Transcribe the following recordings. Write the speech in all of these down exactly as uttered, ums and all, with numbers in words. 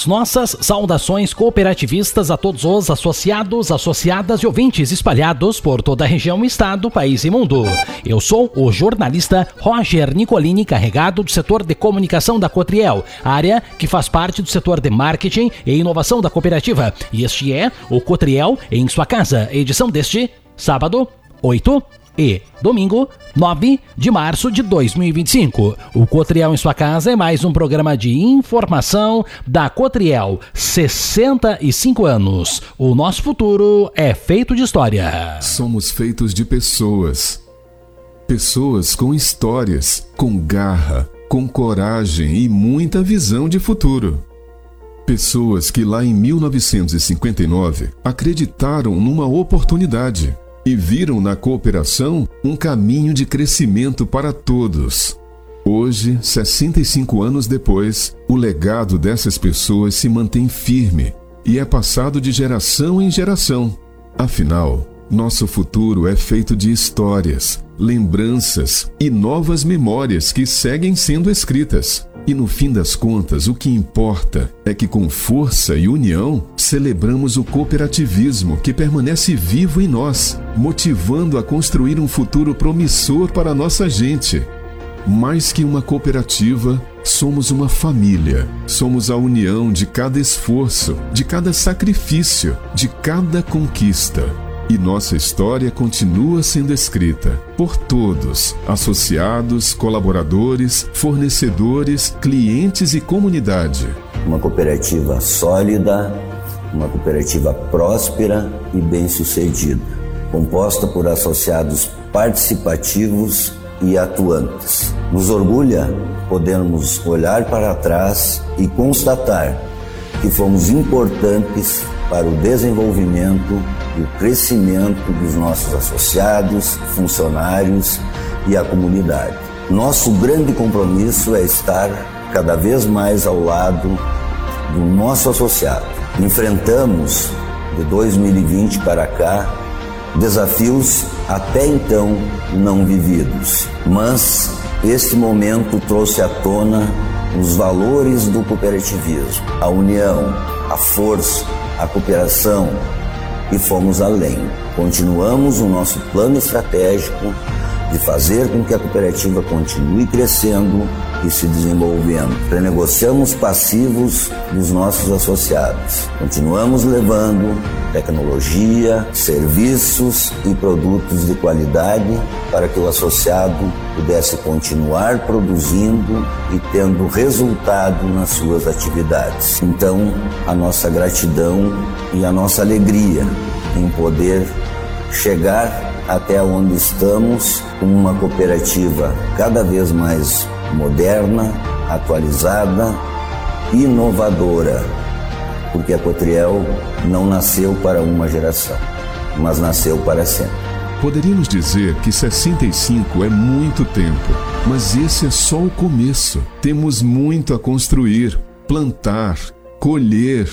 As nossas saudações cooperativistas a todos os associados, associadas e ouvintes espalhados por toda a região, estado, país e mundo. Eu sou o jornalista Roger Nicolini, carregado do setor de comunicação da Cotriel, área que faz parte do setor de marketing e inovação da cooperativa. E este é o Cotriel em sua casa, edição deste sábado, oito e domingo, nove de março de dois mil e vinte e cinco. O Cotriel em sua casa é mais um programa de informação da Cotriel. sessenta e cinco anos. O nosso futuro é feito de história. Somos feitos de pessoas. Pessoas com histórias, com garra, com coragem e muita visão de futuro. Pessoas que lá em mil novecentos e cinquenta e nove acreditaram numa oportunidade e viram na cooperação um caminho de crescimento para todos. Hoje, sessenta e cinco anos depois, o legado dessas pessoas se mantém firme e é passado de geração em geração. Afinal, nosso futuro é feito de histórias, lembranças e novas memórias que seguem sendo escritas. E no fim das contas, o que importa é que com força e união celebramos o cooperativismo que permanece vivo em nós, motivando a construir um futuro promissor para a nossa gente. Mais que uma cooperativa, somos uma família. Somos a união de cada esforço, de cada sacrifício, de cada conquista. E nossa história continua sendo escrita por todos, associados, colaboradores, fornecedores, clientes e comunidade. Uma cooperativa sólida, uma cooperativa próspera e bem-sucedida, composta por associados participativos e atuantes. Nos orgulha podermos olhar para trás e constatar que fomos importantes para o desenvolvimento e o crescimento dos nossos associados, funcionários e a comunidade. Nosso grande compromisso é estar cada vez mais ao lado do nosso associado. Enfrentamos, de dois mil e vinte para cá, desafios até então não vividos, mas este momento trouxe à tona os valores do cooperativismo, a união, a força, a cooperação, e fomos além. Continuamos o nosso plano estratégico de fazer com que a cooperativa continue crescendo e se desenvolvendo. Renegociamos passivos dos nossos associados. Continuamos levando tecnologia, serviços e produtos de qualidade para que o associado pudesse continuar produzindo e tendo resultado nas suas atividades. Então, a nossa gratidão e a nossa alegria em poder chegar até onde estamos, com uma cooperativa cada vez mais moderna, atualizada, inovadora, porque a Cotriel não nasceu para uma geração, mas nasceu para sempre. Poderíamos dizer que sessenta e cinco é muito tempo, mas esse é só o começo. Temos muito a construir, plantar, colher.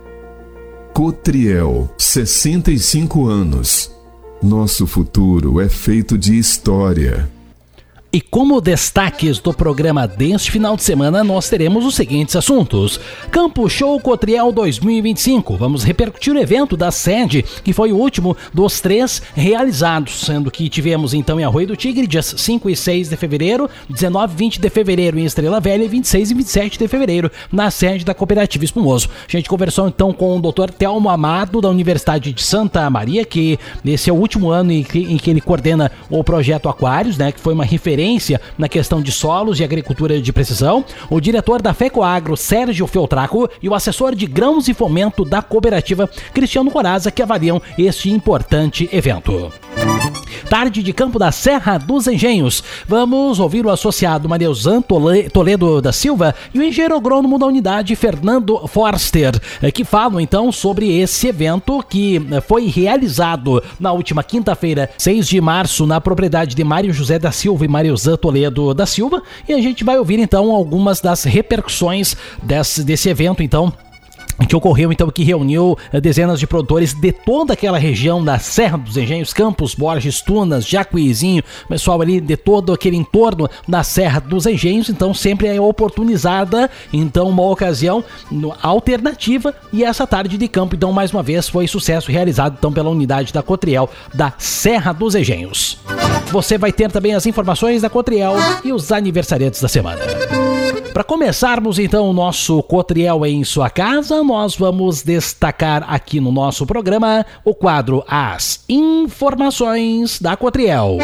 Cotriel, sessenta e cinco anos. Nosso futuro é feito de história. E como destaques do programa deste final de semana, nós teremos os seguintes assuntos. Campo Show Cotriel dois mil e vinte e cinco. Vamos repercutir o evento da sede, que foi o último dos três realizados, sendo que tivemos então em Arroio do Tigre, dias cinco e seis de fevereiro, dezenove e vinte de fevereiro em Estrela Velha e vinte e seis e vinte e sete de fevereiro na sede da Cooperativa Espumoso. A gente conversou então com o doutor Telmo Amado, da Universidade de Santa Maria, que esse é o último ano em que, em que ele coordena o projeto Aquários, né, que foi uma referência na questão de solos e agricultura de precisão, o diretor da FECOAGRO, Sérgio Feltraco, e o assessor de grãos e fomento da cooperativa, Cristiano Coraza, que avaliam este importante evento. Tarde de campo da Serra dos Engenhos. Vamos ouvir o associado Mariozan Toledo da Silva e o engenheiro agrônomo da unidade Fernando Forster, que falam então sobre esse evento que foi realizado na última quinta-feira, seis de março, na propriedade de Mário José da Silva e Mariozan Toledo da Silva, e a gente vai ouvir então algumas das repercussões desse, desse evento então que ocorreu então, que reuniu dezenas de produtores de toda aquela região da Serra dos Engenhos, Campos Borges, Tunas, Jacuizinho, pessoal ali de todo aquele entorno da Serra dos Engenhos. Então sempre é oportunizada então uma ocasião alternativa, e essa tarde de campo então mais uma vez foi sucesso realizado então pela unidade da Cotriel da Serra dos Engenhos. Você vai ter também as informações da Cotriel e os aniversariantes da semana. Para começarmos então o nosso Cotriel em sua casa, nós vamos destacar aqui no nosso programa o quadro As Informações da Cotriel.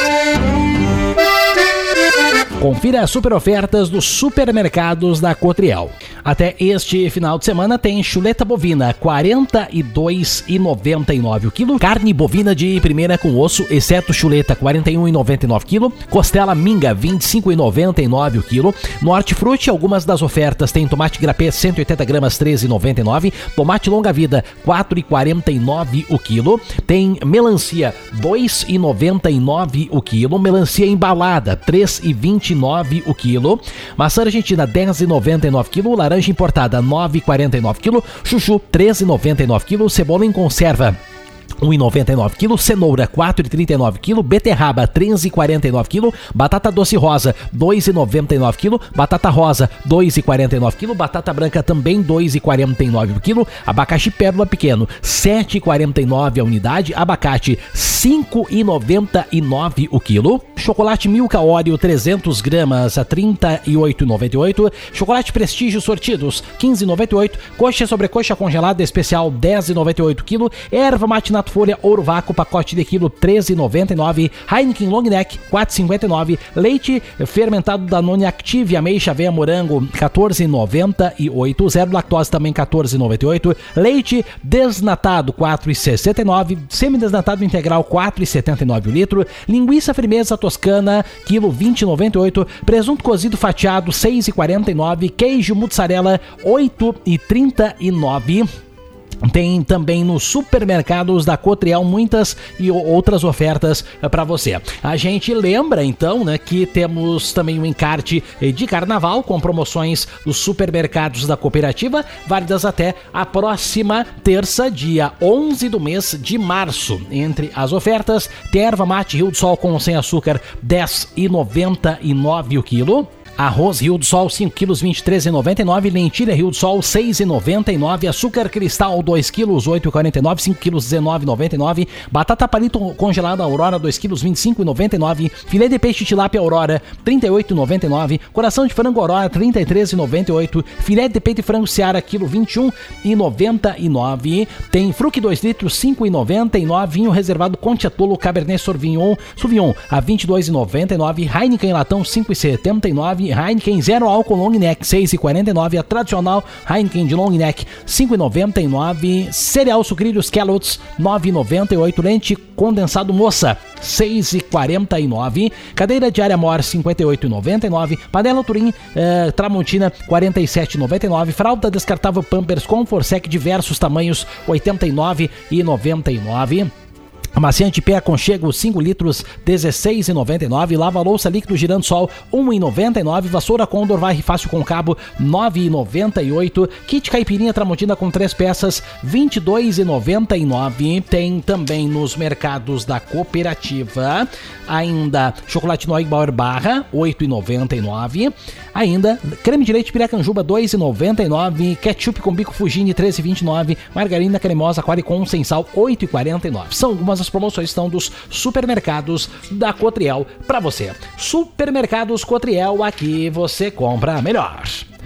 Confira as super ofertas dos supermercados da Cotriel. Até este final de semana tem chuleta bovina quarenta e dois reais e noventa e nove centavos o quilo, carne bovina de primeira com osso, exceto chuleta quarenta e um reais e noventa e nove centavos o quilo, costela minga vinte e cinco reais e noventa e nove centavos o quilo, no Hortifruti algumas das ofertas tem tomate grapé cento e oitenta gramas treze reais e noventa e nove centavos, tomate longa vida quatro reais e quarenta e nove centavos o quilo, tem melancia dois reais e noventa e nove centavos o quilo, melancia embalada três reais e vinte e nove centavos o quilo, maçã argentina dez reais e noventa e nove centavos o quilo, laranja importada nove reais e quarenta e nove centavos o quilo, chuchu treze reais e noventa e nove centavos o quilo, cebola em conserva um real e noventa e nove centavos o quilo, cenoura quatro reais e trinta e nove centavos o quilo, beterraba três reais e quarenta e nove centavos o quilo, batata doce rosa dois reais e noventa e nove centavos o quilo, batata rosa dois reais e quarenta e nove centavos o quilo, batata branca também dois reais e quarenta e nove centavos o quilo, abacaxi pérola pequeno sete reais e quarenta e nove centavos a unidade, abacate cinco reais e noventa e nove centavos o quilo, chocolate Milka Oreo trezentas gramas a trinta e oito reais e noventa e oito centavos, chocolate Prestígio sortidos quinze reais e noventa e oito centavos, coxa sobre coxa congelada especial dez reais e noventa e oito centavos o quilo, erva mate Nato Folha Ouro Vácuo pacote de quilo treze reais e noventa e nove centavos, Heineken Long Neck quatro reais e cinquenta e nove centavos, leite fermentado Danone Active ameixa aveia morango quatorze reais e noventa e oito centavos, zero lactose também quatorze reais e noventa e oito centavos, leite desnatado quatro reais e sessenta e nove centavos, semidesnatado integral quatro reais e setenta e nove centavos o litro, linguiça firmeza toscana quilo vinte reais e noventa e oito centavos, presunto cozido fatiado seis reais e quarenta e nove centavos, queijo mussarela oito reais e trinta e nove centavos. Tem também nos supermercados da Cotriel muitas e outras ofertas para você. A gente lembra então, né, que temos também um encarte de carnaval com promoções dos supermercados da cooperativa, válidas até a próxima terça, dia onze do mês de março. Entre as ofertas, tem erva mate Rio do Sol com sem açúcar dez reais e noventa e nove centavos o quilo. Arroz Rio do Sol cinco quilos vinte e três reais e noventa e nove centavos, lentilha Rio do Sol seis reais e noventa e nove centavos, açúcar cristal dois quilos oito reais e quarenta e nove centavos, cinco quilos dezenove reais e noventa e nove centavos, batata palito congelada Aurora dois quilos vinte e cinco reais e noventa e nove centavos, filé de peixe tilápia Aurora trinta e oito reais e noventa e nove centavos, coração de frango Aurora trinta e três reais e noventa e oito centavos, filé de peito de frango Seara quilo vinte e um reais e noventa e nove centavos, tem fruque dois litros cinco reais e noventa e nove centavos, vinho reservado Conte Atolo Cabernet Sauvignon Sauvignon a vinte e dois reais e noventa e nove centavos, Heineken latão cinco reais e setenta e nove centavos, Heineken zero álcool long neck seis reais e quarenta e nove centavos, a tradicional Heineken de long neck cinco reais e noventa e nove centavos, cereal sucrilhos Kellogg's nove reais e noventa e oito centavos, lente condensado Moça seis reais e quarenta e nove centavos, cadeira de área mor cinquenta e oito reais e noventa e nove centavos, panela Turim eh, Tramontina quarenta e sete reais e noventa e nove centavos, fralda descartável Pampers Comfortsec diversos tamanhos oitenta e nove reais e noventa e nove centavos, amaciante pé aconchego cinco litros dezesseis reais e noventa e nove centavos, lava-louça líquido Giransol um real e noventa e nove centavos, vassoura Condor varre fácil com cabo nove reais e noventa e oito centavos, kit caipirinha Tramontina com três peças vinte e dois reais e noventa e nove centavos. Tem também nos mercados da cooperativa ainda chocolate Neubauer barra oito reais e noventa e nove centavos, ainda creme de leite Piracanjuba dois reais e noventa e nove centavos, ketchup com bico Fugini treze reais e vinte e nove centavos, margarina cremosa Qualicon sem sal oito reais e quarenta e nove centavos. São algumas as promoções estão dos supermercados da Cotriel para você. Supermercados Cotriel, aqui você compra melhor.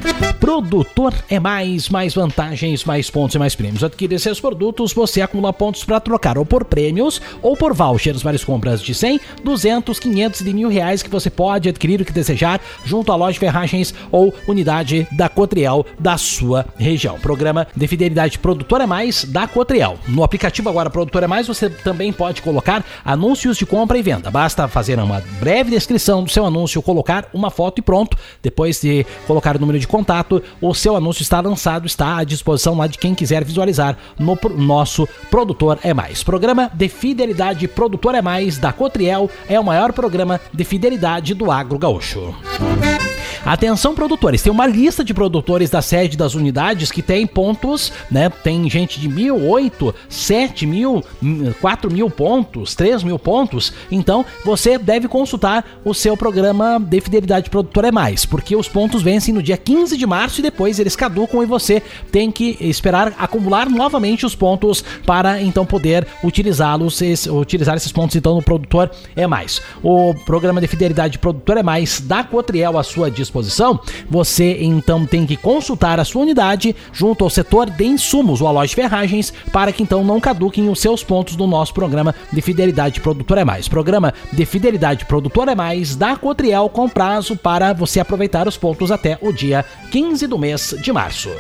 Produtor é mais, mais vantagens, mais pontos e mais prêmios. Adquirir seus produtos, você acumula pontos para trocar ou por prêmios ou por vouchers. Várias compras de cem, duzentos, quinhentos e de mil reais que você pode adquirir o que desejar junto à loja de ferragens ou unidade da Cotriel da sua região. Programa de fidelidade Produtor é Mais da Cotriel. No aplicativo agora Produtor é Mais você também pode colocar anúncios de compra e venda. Basta fazer uma breve descrição do seu anúncio, colocar uma foto e pronto. Depois de colocar o número de contato, o seu anúncio está lançado, está à disposição lá de quem quiser visualizar no pro- nosso Produtor é Mais. Programa de fidelidade Produtor é Mais da Cotriel é o maior programa de fidelidade do agro gaúcho. Atenção, produtores, tem uma lista de produtores da sede das unidades que tem pontos, né? Tem gente de mil, oito, sete mil, quatro mil pontos, três mil pontos. Então, você deve consultar o seu programa de fidelidade produtor é mais, porque os pontos vencem no dia quinze de março e depois eles caducam e você tem que esperar acumular novamente os pontos para então poder utilizá-los, utilizar esses pontos então no produtor é mais. O programa de fidelidade produtor é mais da Cotriel à sua disposição. Você então tem que consultar a sua unidade junto ao setor de insumos ou a loja de ferragens para que então não caduquem os seus pontos do nosso programa de fidelidade produtor é mais. Programa de fidelidade produtor é mais da Cotriel com prazo para você aproveitar os pontos até o dia quinze do mês de março.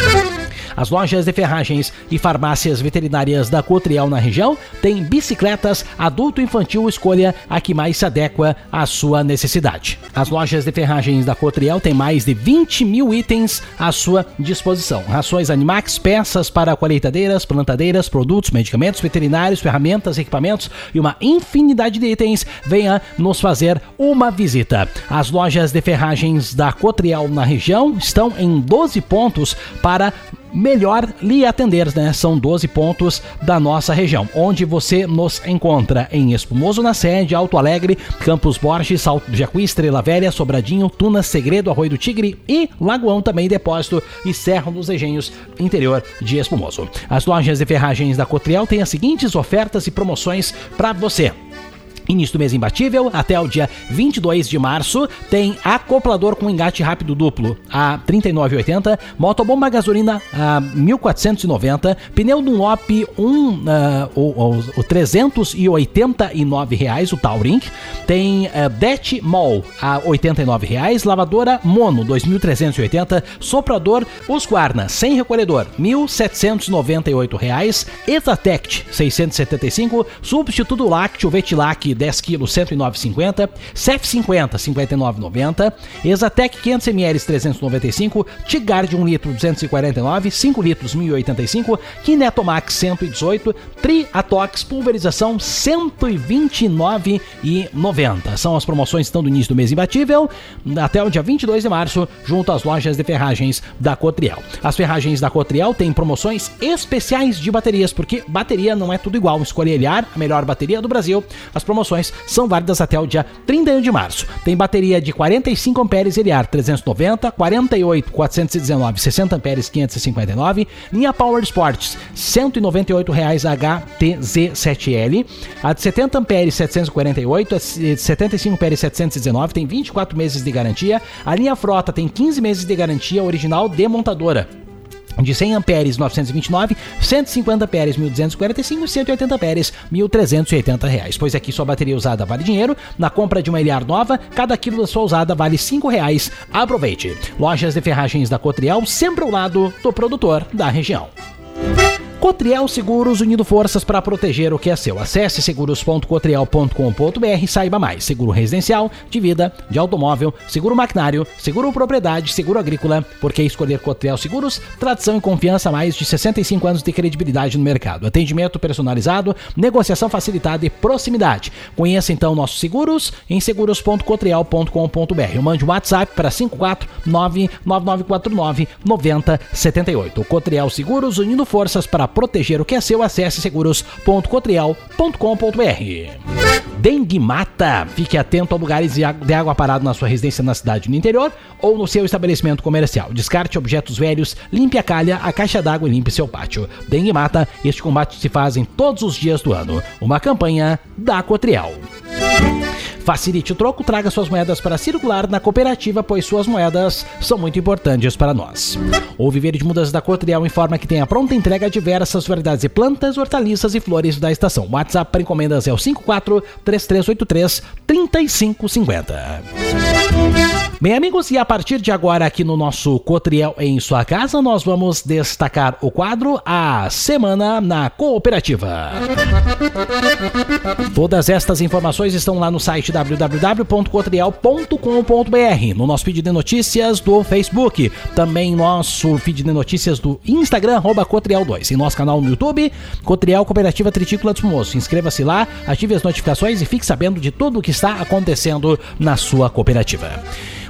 As lojas de ferragens e farmácias veterinárias da Cotriel na região têm bicicletas adulto infantil, escolha a que mais se adequa à sua necessidade. As lojas de ferragens da Cotriel têm mais de vinte mil itens à sua disposição. Rações Animax, peças para colheitadeiras, plantadeiras, produtos, medicamentos veterinários, ferramentas, equipamentos e uma infinidade de itens. Venha nos fazer uma visita. As lojas de ferragens da Cotriel na região estão em doze pontos para melhor lhe atender, né? São doze pontos da nossa região, onde você nos encontra em Espumoso na sede, Alto Alegre, Campos Borges, Salto do Jacuí, Estrela Velha, Sobradinho, Tunas, Segredo, Arroio do Tigre e Lagoão também, Depósito e Serra dos Engenhos, interior de Espumoso. As lojas de ferragens da Cotriel têm as seguintes ofertas e promoções para você. Início do mês imbatível, até o dia vinte e dois de março, tem acoplador com engate rápido duplo a trinta e nove reais e oitenta centavos, motobomba gasolina a mil quatrocentos e noventa reais, pneu Dunlop um, uh, o, o, o trezentos e oitenta e nove reais, o Taurink, tem uh, Det Mol a oitenta e nove reais, lavadora Mono dois mil trezentos e oitenta reais, soprador Husqvarna sem recolhedor mil setecentos e noventa e oito reais, Exatect seiscentos e setenta e cinco reais, substituto lácteo Vetilac dez quilos, cento e nove reais e cinquenta centavos, C E F cinquenta, cinquenta e nove reais e noventa centavos, Exatec quinhentos mililitros, trezentos e noventa e cinco reais, Tigard um litro, duzentos e quarenta e nove reais, cinco litros, mil e oitenta e cinco reais, Kinetomax cento e dezoito reais, Triatox pulverização cento e vinte e nove reais e noventa centavos. São as promoções que estão do início do mês imbatível até o dia vinte e dois de março, junto às lojas de ferragens da Cotriel. As ferragens da Cotriel têm promoções especiais de baterias, porque bateria não é tudo igual. Escolha Eliar, a melhor bateria do Brasil. As promoções são válidas até o dia trinta e um de março. Tem bateria de quarenta e cinco amperes Eliar trezentos e noventa, quarenta e oito, quatrocentos e dezenove, sessenta amperes quinhentos e cinquenta e nove, linha Power Sports cento e noventa e oito reais H T Z sete L, a de setenta amperes setecentos e quarenta e oito, a de setenta e cinco amperes setecentos e dezenove, tem vinte e quatro meses de garantia. A linha Frota tem quinze meses de garantia original de montadora. De cem amperes, novecentos e vinte e nove, cento e cinquenta amperes, mil duzentos e quarenta e cinco e cento e oitenta amperes, mil trezentos e oitenta reais. Pois aqui sua bateria usada vale dinheiro. Na compra de uma Eliar nova, cada quilo da sua usada vale cinco reais. Aproveite. Lojas de ferragens da Cotriel, sempre ao lado do produtor da região. Cotriel Seguros, unindo forças para proteger o que é seu. Acesse seguros ponto cotriel ponto com ponto b r e saiba mais. Seguro residencial, de vida, de automóvel, seguro maquinário, seguro propriedade, seguro agrícola. Por que escolher Cotriel Seguros? Tradição e confiança há mais de sessenta e cinco anos de credibilidade no mercado. Atendimento personalizado, negociação facilitada e proximidade. Conheça então nossos seguros em seguros ponto cotriel ponto com ponto b r. Mande um WhatsApp para cinco quatro nove, nove nove quatro nove, nove zero sete oito. Cotriel Seguros, unindo forças para proteger o que é seu. Acesse seguros ponto cotriel ponto com ponto b r. Dengue mata. Fique atento a lugares de água parada na sua residência na cidade, no interior ou no seu estabelecimento comercial. Descarte objetos velhos, limpe a calha, a caixa d'água e limpe seu pátio. Dengue mata. Este combate se faz em todos os dias do ano. Uma campanha da Cotriel. Facilite o troco, traga suas moedas para circular na cooperativa, pois suas moedas são muito importantes para nós. O Viveiro de Mudas da Cotriel informa que tem a pronta entrega de diversas variedades de plantas, hortaliças e flores da estação. O WhatsApp para encomendas é o cinco quatro três três oito três, três cinco cinco zero. Bem, amigos, e a partir de agora aqui no nosso Cotriel em sua casa, nós vamos destacar o quadro A Semana na Cooperativa. Todas estas informações estão lá no site w w w ponto cotriel ponto com ponto b r, no nosso feed de notícias do Facebook, também nosso feed de notícias do Instagram, arroba Cotriel dois, em nosso canal no YouTube, Cotriel Cooperativa Tritícula de Espumoso. Inscreva-se lá, ative as notificações e fique sabendo de tudo o que está acontecendo na sua cooperativa.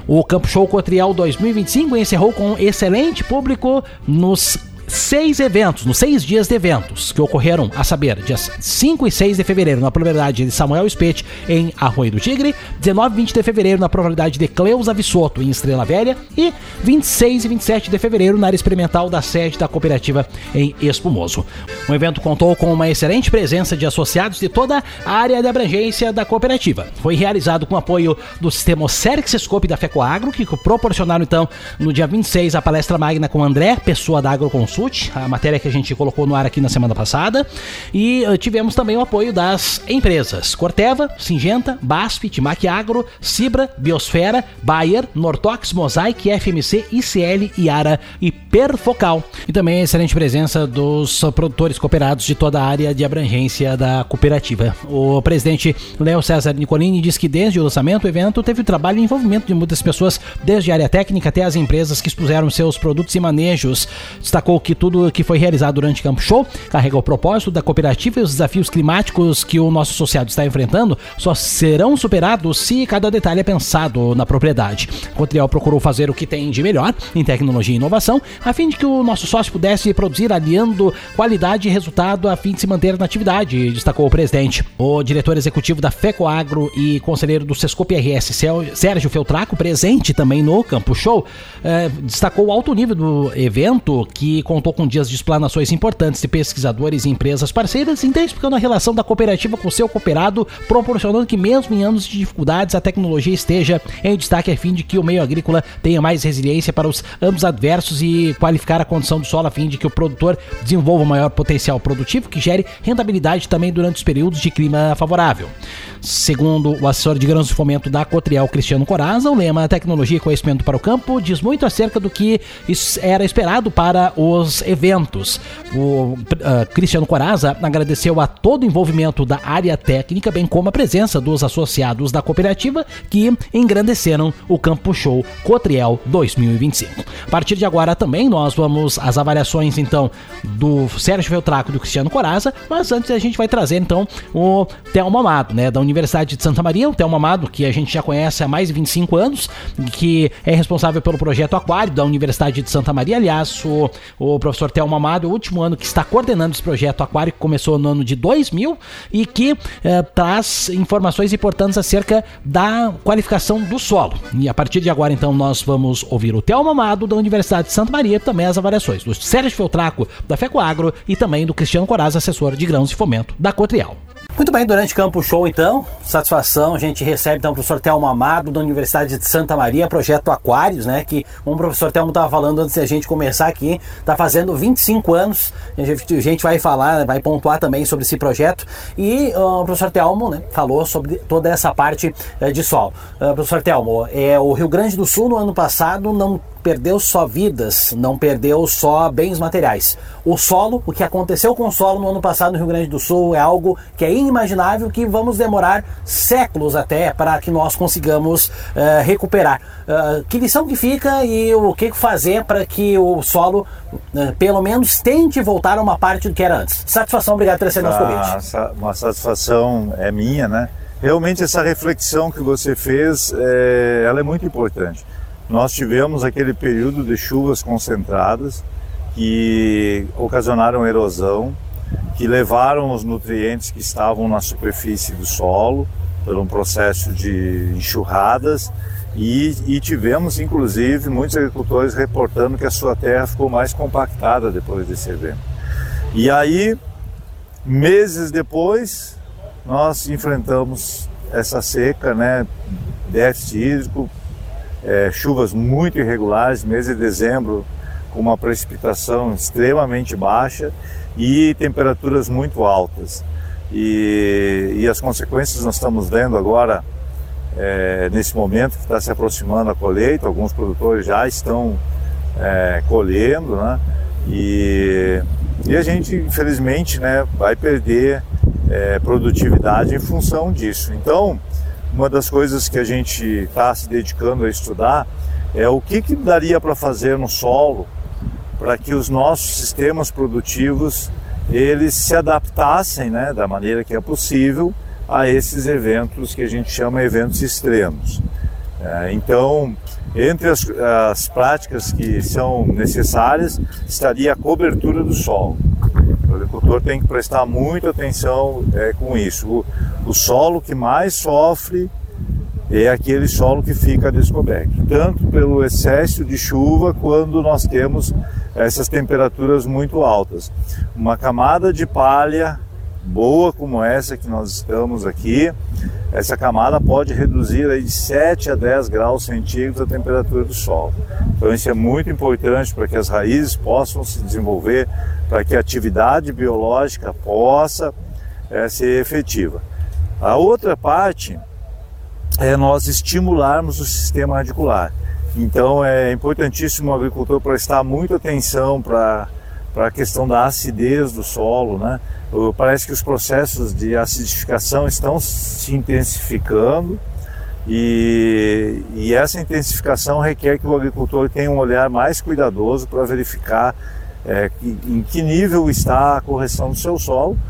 O Campo Show Cotriel dois mil e vinte e cinco encerrou com um excelente público nos seis eventos, nos seis dias de eventos, que ocorreram, a saber, dias cinco e seis de fevereiro, na propriedade de Samuel Spete, em Arroio do Tigre, dezenove e vinte de fevereiro, na propriedade de Cleusa Vissoto, em Estrela Velha, e vinte e seis e vinte e sete de fevereiro, na área experimental da sede da cooperativa em Espumoso. O evento contou com uma excelente presença de associados de toda a área de abrangência da cooperativa. Foi realizado com apoio do sistema Ocerexescope da FECOAGRO, que proporcionaram, então, no dia vinte e seis, a palestra magna com André, pessoa da Agroconsul, a matéria que a gente colocou no ar aqui na semana passada, e uh, tivemos também o apoio das empresas Corteva, Singenta, B A S F, Timac Agro, Cibra, Biosfera, Bayer, Nortox, Mosaic, F M C, I C L, Iara e Perfocal. E também a excelente presença dos produtores cooperados de toda a área de abrangência da cooperativa. O presidente Léo César Nicolini diz que desde o lançamento do evento teve o trabalho e envolvimento de muitas pessoas, desde a área técnica até as empresas que expuseram seus produtos e manejos. Destacou que tudo que foi realizado durante o Campo Show carrega o propósito da cooperativa e os desafios climáticos que o nosso associado está enfrentando só serão superados se cada detalhe é pensado na propriedade. O Cotriel procurou fazer o que tem de melhor em tecnologia e inovação, a fim de que o nosso sócio pudesse produzir aliando qualidade e resultado a fim de se manter na atividade, destacou o presidente. O diretor executivo da FECOAGRO e conselheiro do Sescope R S, Sérgio Feltraco, presente também no Campo Show, eh, destacou o alto nível do evento, que contou com dias de explanações importantes de pesquisadores e empresas parceiras, intensificando a relação da cooperativa com seu cooperado, proporcionando que mesmo em anos de dificuldades a tecnologia esteja em destaque a fim de que o meio agrícola tenha mais resiliência para os anos adversos e qualificar a condição do solo a fim de que o produtor desenvolva o maior potencial produtivo que gere rentabilidade também durante os períodos de clima favorável. Segundo o assessor de grãos de fomento da Cotriel, Cristiano Coraza, o lema Tecnologia e Conhecimento para o Campo diz muito acerca do que era esperado para os eventos. O uh, Cristiano Coraza agradeceu a todo o envolvimento da área técnica, bem como a presença dos associados da cooperativa que engrandeceram o Campo Show Cotriel dois mil e vinte e cinco. A partir de agora também nós vamos às avaliações então do Sérgio Feltraco e do Cristiano Coraza, mas antes a gente vai trazer então o Thelmo Amado, né, da Universidade de Santa Maria, o Thelmo Amado, que a gente já conhece há mais de vinte e cinco anos, que é responsável pelo projeto Aquário da Universidade de Santa Maria. Aliás, o, o professor Thelmo Amado é o último ano que está coordenando esse projeto Aquário, que começou no ano de dois mil e que eh, traz informações importantes acerca da qualificação do solo. E a partir de agora, então, nós vamos ouvir o Thelmo Amado da Universidade de Santa Maria, também as avaliações do Sérgio Feltraco da FECOAGRO e também do Cristiano Coraza, assessor de grãos e fomento da Cotriel. Muito bem, durante o Campo Show, então, satisfação, a gente recebe, então, o professor Thelmo Amado, da Universidade de Santa Maria, projeto Aquários, né, que, como o professor Thelmo estava falando antes de a gente começar aqui, está fazendo vinte e cinco anos, a gente, a gente vai falar, vai pontuar também sobre esse projeto, e uh, o professor Thelmo, né, falou sobre toda essa parte uh, de solo. Uh, professor Thelmo, é, o Rio Grande do Sul, no ano passado, não perdeu só vidas, não perdeu só bens materiais. O solo, o que aconteceu com o solo no ano passado no Rio Grande do Sul é algo que é inimaginável, que vamos demorar séculos até para que nós consigamos uh, recuperar. Uh, que lição que fica e o que fazer para que o solo, uh, pelo menos, tente voltar a uma parte do que era antes. Satisfação, obrigado por receber nosso convite. Uma satisfação é minha, né? Realmente essa reflexão que você fez, é, ela é muito importante. Nós tivemos aquele período de chuvas concentradas que ocasionaram erosão, que levaram os nutrientes que estavam na superfície do solo por um processo de enxurradas e, e tivemos inclusive muitos agricultores reportando que a sua terra ficou mais compactada depois desse evento. E aí, meses depois, nós enfrentamos essa seca, né, déficit hídrico, É, chuvas muito irregulares, mês de dezembro com uma precipitação extremamente baixa e temperaturas muito altas. E, e as consequências nós estamos vendo agora, é, nesse momento que está se aproximando a colheita, alguns produtores já estão é, colhendo, né? E, e a gente, infelizmente, né, vai perder é, produtividade em função disso. Então, uma das coisas que a gente está se dedicando a estudar é o que, que daria para fazer no solo para que os nossos sistemas produtivos eles se adaptassem, né, da maneira que é possível a esses eventos que a gente chama eventos extremos. É, então, Entre as, as práticas que são necessárias estaria a cobertura do solo. O agricultor tem que prestar muita atenção é, com isso. O, o solo que mais sofre é aquele solo que fica descoberto, tanto pelo excesso de chuva quando nós temos essas temperaturas muito altas. Uma camada de palha boa como essa que nós estamos aqui, essa camada pode reduzir aí de sete a dez graus centígrados a temperatura do solo. Então isso é muito importante para que as raízes possam se desenvolver, para que a atividade biológica possa é, ser efetiva. A outra parte é nós estimularmos o sistema radicular. Então é importantíssimo o agricultor prestar muita atenção para para a questão da acidez do solo, né? Parece que os processos de acidificação estão se intensificando e, e essa intensificação requer que o agricultor tenha um olhar mais cuidadoso para verificar é, em que nível está a correção do seu solo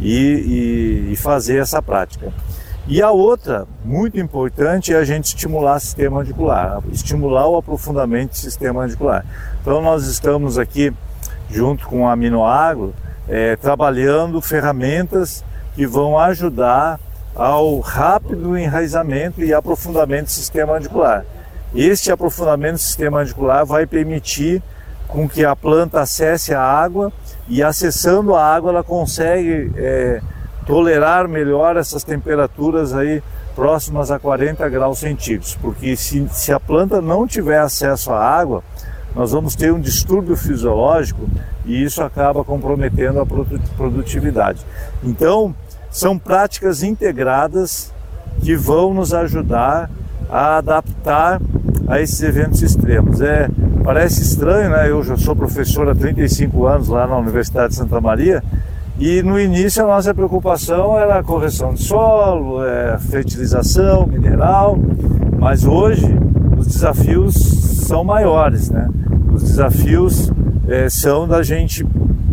e, e, e fazer essa prática. E a outra, muito importante, é a gente estimular o sistema radicular, estimular o aprofundamento do sistema radicular. Então nós estamos aqui, junto com a Aminoagro, é, trabalhando ferramentas que vão ajudar ao rápido enraizamento e aprofundamento do sistema radicular. Este aprofundamento do sistema radicular vai permitir com que a planta acesse a água e, acessando a água, ela consegue é, tolerar melhor essas temperaturas aí próximas a quarenta graus centígrados, porque se, se a planta não tiver acesso à água, nós vamos ter um distúrbio fisiológico e isso acaba comprometendo a produtividade. Então, são práticas integradas que vão nos ajudar a adaptar a esses eventos extremos. É, parece estranho, né? Eu já sou professor há trinta e cinco anos lá na Universidade de Santa Maria e no início a nossa preocupação era a correção de solo, é, fertilização, mineral, mas hoje os desafios são maiores, né? Os desafios é, são da gente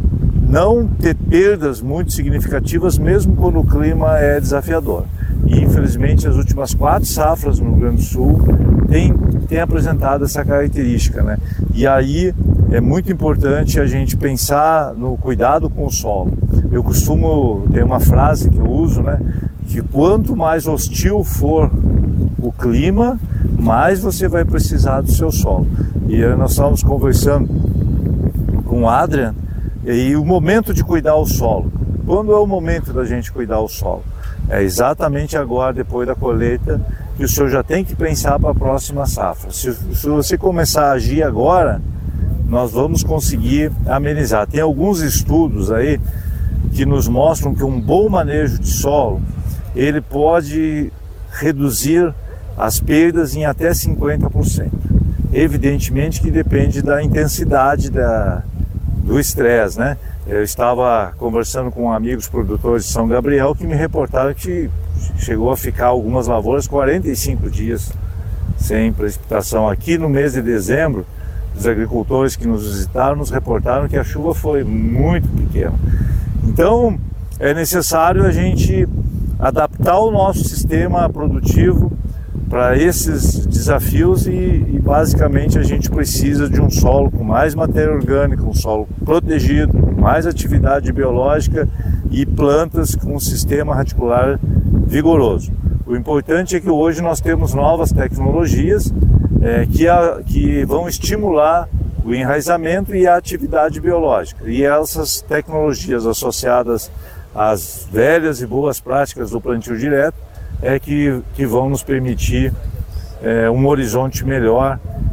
não ter perdas muito significativas, mesmo quando o clima é desafiador. E infelizmente as últimas quatro safras no Rio Grande do Sul têm, têm apresentado essa característica, né? E aí é muito importante a gente pensar no cuidado com o solo. Eu costumo ter uma frase que eu uso, né? Que quanto mais hostil for o clima, mais você vai precisar do seu solo. E nós estávamos conversando com o Adrian, e o momento de cuidar o solo. Quando é o momento da gente cuidar o solo? É exatamente agora, depois da colheita, que o senhor já tem que pensar para a próxima safra. Se, se você começar a agir agora, nós vamos conseguir amenizar. Tem alguns estudos aí que nos mostram que um bom manejo de solo, ele pode reduzir as perdas em até cinquenta por cento. Evidentemente que depende da intensidade da, do estresse, né? Eu estava conversando com amigos produtores de São Gabriel que me reportaram que chegou a ficar algumas lavouras quarenta e cinco dias sem precipitação. Aqui no mês de dezembro, os agricultores que nos visitaram nos reportaram que a chuva foi muito pequena. Então é necessário a gente adaptar o nosso sistema produtivo para esses desafios e, e basicamente a gente precisa de um solo com mais matéria orgânica, um solo protegido, mais atividade biológica e plantas com um sistema radicular vigoroso. O importante é que hoje nós temos novas tecnologias é, que, a, que vão estimular o enraizamento e a atividade biológica. E essas tecnologias associadas às velhas e boas práticas do plantio direto é que, que vão nos permitir é, um horizonte melhor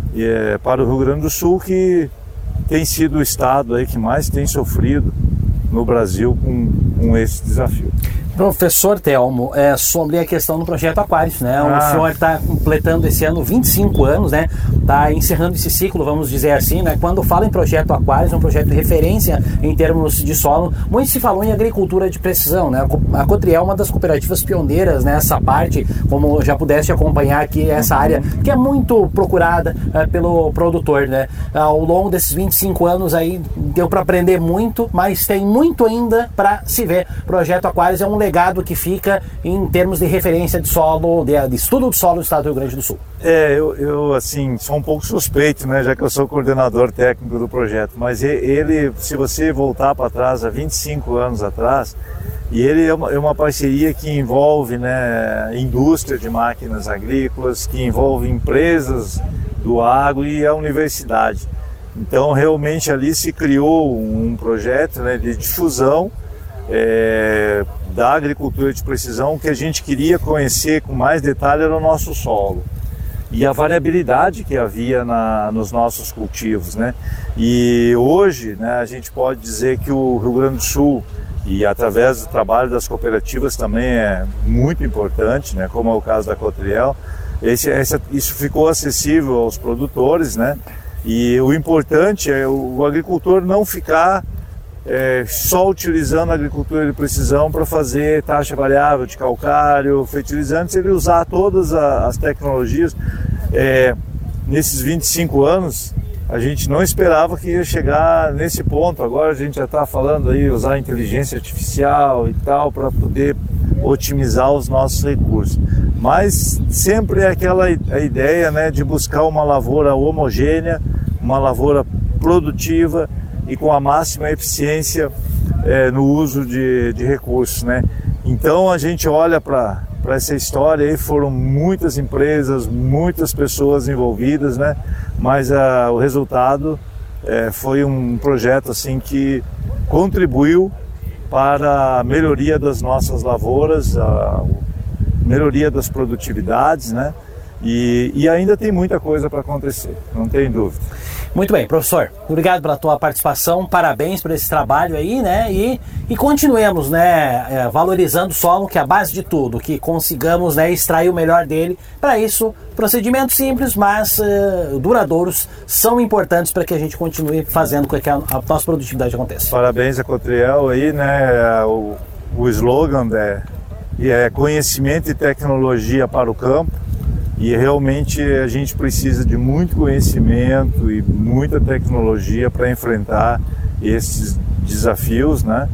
é, para o Rio Grande do Sul, que tem sido o estado aí que mais tem sofrido no Brasil com, com esse desafio. Professor Telmo, é, sobre a questão do projeto Aquários, né? Ah. O senhor está completando esse ano vinte e cinco anos, né? Está encerrando esse ciclo, vamos dizer assim, né? Quando fala em projeto Aquários, é um projeto de referência em termos de solo. Muito se falou em agricultura de precisão, né? A Cotriel é uma das cooperativas pioneiras nessa parte, como já pudeste acompanhar aqui, essa área que é muito procurada é, pelo produtor, né? Ao longo desses vinte e cinco anos aí, deu para aprender muito, mas tem muito ainda para se vê Projeto Aquários é um legado que fica em termos de referência de solo, de, de estudo do solo do estado do Rio Grande do Sul. É, eu, eu assim, sou um pouco suspeito, né, já que eu sou coordenador técnico do projeto, mas ele, se você voltar para trás, há vinte e cinco anos atrás, e ele é uma, é uma parceria que envolve, né, indústria de máquinas agrícolas, que envolve empresas do agro e a universidade. Então, realmente ali se criou um projeto, né, de difusão é, da agricultura de precisão. O que a gente queria conhecer com mais detalhe era o nosso solo e a variabilidade que havia na, nos nossos cultivos, né? E hoje, né, a gente pode dizer que o Rio Grande do Sul, e através do trabalho das cooperativas também é muito importante, né, como é o caso da Cotriel, esse, esse, isso ficou acessível aos produtores, né? E o importante é o, o agricultor não ficar é, só utilizando a agricultura de precisão para fazer taxa variável de calcário, fertilizantes, ele usar todas a, as tecnologias. É, nesses vinte e cinco anos, a gente não esperava que ia chegar nesse ponto. Agora a gente já está falando aí usar inteligência artificial e tal para poder otimizar os nossos recursos. Mas sempre é aquela a ideia, né, de buscar uma lavoura homogênea, uma lavoura produtiva e com a máxima eficiência é, no uso de, de recursos, né? Então a gente olha para para essa história aí, foram muitas empresas, muitas pessoas envolvidas, né? Mas a, o resultado é, foi um projeto assim que contribuiu para a melhoria das nossas lavouras, a melhoria das produtividades, né? E, e ainda tem muita coisa para acontecer, não tem dúvida. Muito bem, professor, obrigado pela tua participação, parabéns por esse trabalho aí, né, e, e continuemos, né, é, valorizando o solo, que é a base de tudo, que consigamos, né, extrair o melhor dele. Para isso, procedimentos simples, mas uh, duradouros, são importantes para que a gente continue fazendo com que a, a nossa produtividade aconteça. Parabéns a Cotriel aí, né, o, o slogan é, é conhecimento e tecnologia para o campo. E realmente a gente precisa de muito conhecimento e muita tecnologia para enfrentar esses desafios, né?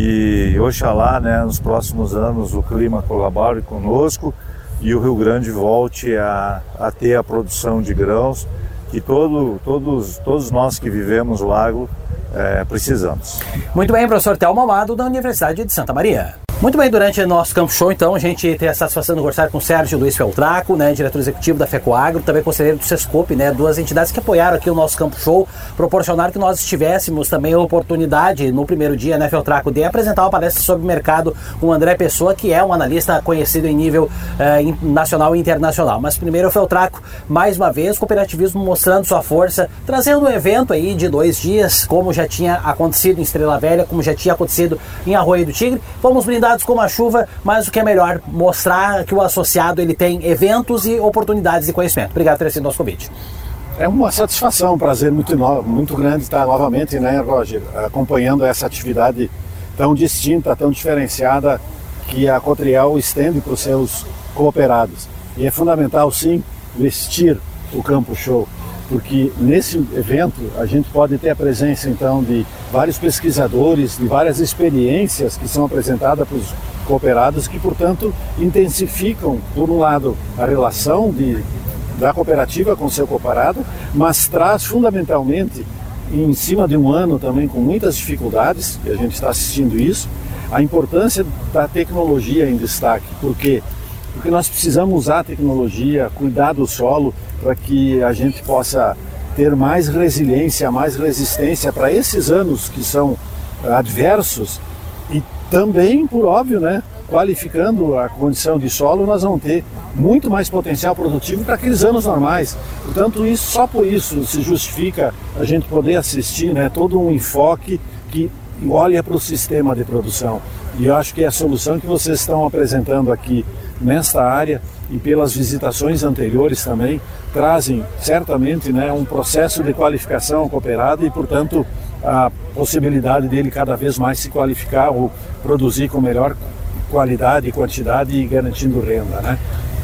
E oxalá, né, nos próximos anos o clima colabore conosco e o Rio Grande volte a, a ter a produção de grãos que todo, todos, todos nós que vivemos o agro é, precisamos. Muito bem, professor Thelmo Amado, da Universidade de Santa Maria. Muito bem, durante o nosso Campo Show, então, a gente tem a satisfação de conversar com o Sérgio Luiz Feltraco, né, diretor executivo da FECOAGRO, também conselheiro do SESCOP, né, duas entidades que apoiaram aqui o nosso Campo Show, proporcionaram que nós estivéssemos também a oportunidade, no primeiro dia, né, Feltraco, de apresentar uma palestra sobre o mercado com o André Pessoa, que é um analista conhecido em nível eh, nacional e internacional. Mas primeiro, o Feltraco, mais uma vez, o cooperativismo mostrando sua força, trazendo um evento aí de dois dias, como já tinha acontecido em Estrela Velha, como já tinha acontecido em Arroio do Tigre. Fomos brindados com a chuva, mas o que é melhor, mostrar que o associado ele tem eventos e oportunidades de conhecimento. Obrigado por ter sido nosso convite. É uma satisfação, um prazer muito, no, muito grande estar novamente, né, Roger, acompanhando essa atividade tão distinta, tão diferenciada que a Cotriel estende para os seus cooperados. E é fundamental, sim, vestir o Campo Show, porque nesse evento a gente pode ter a presença então de vários pesquisadores, de várias experiências que são apresentadas para os cooperados, que portanto intensificam, por um lado, a relação de, da cooperativa com o seu cooperado, mas traz fundamentalmente, em cima de um ano também com muitas dificuldades, e a gente está assistindo isso, a importância da tecnologia em destaque. Por quê? Porque nós precisamos usar a tecnologia, cuidar do solo, para que a gente possa ter mais resiliência, mais resistência para esses anos que são adversos. E também, por óbvio, né, qualificando a condição de solo, nós vamos ter muito mais potencial produtivo para aqueles anos normais. Portanto, isso, só por isso se justifica a gente poder assistir, né, todo um enfoque que olha para o sistema de produção. E eu acho que a solução que vocês estão apresentando aqui nesta área e pelas visitações anteriores também trazem certamente, né, um processo de qualificação ao cooperado e, portanto, a possibilidade dele cada vez mais se qualificar ou produzir com melhor qualidade e quantidade e garantindo renda, né?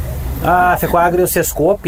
A FECOAGRO e o Sescope,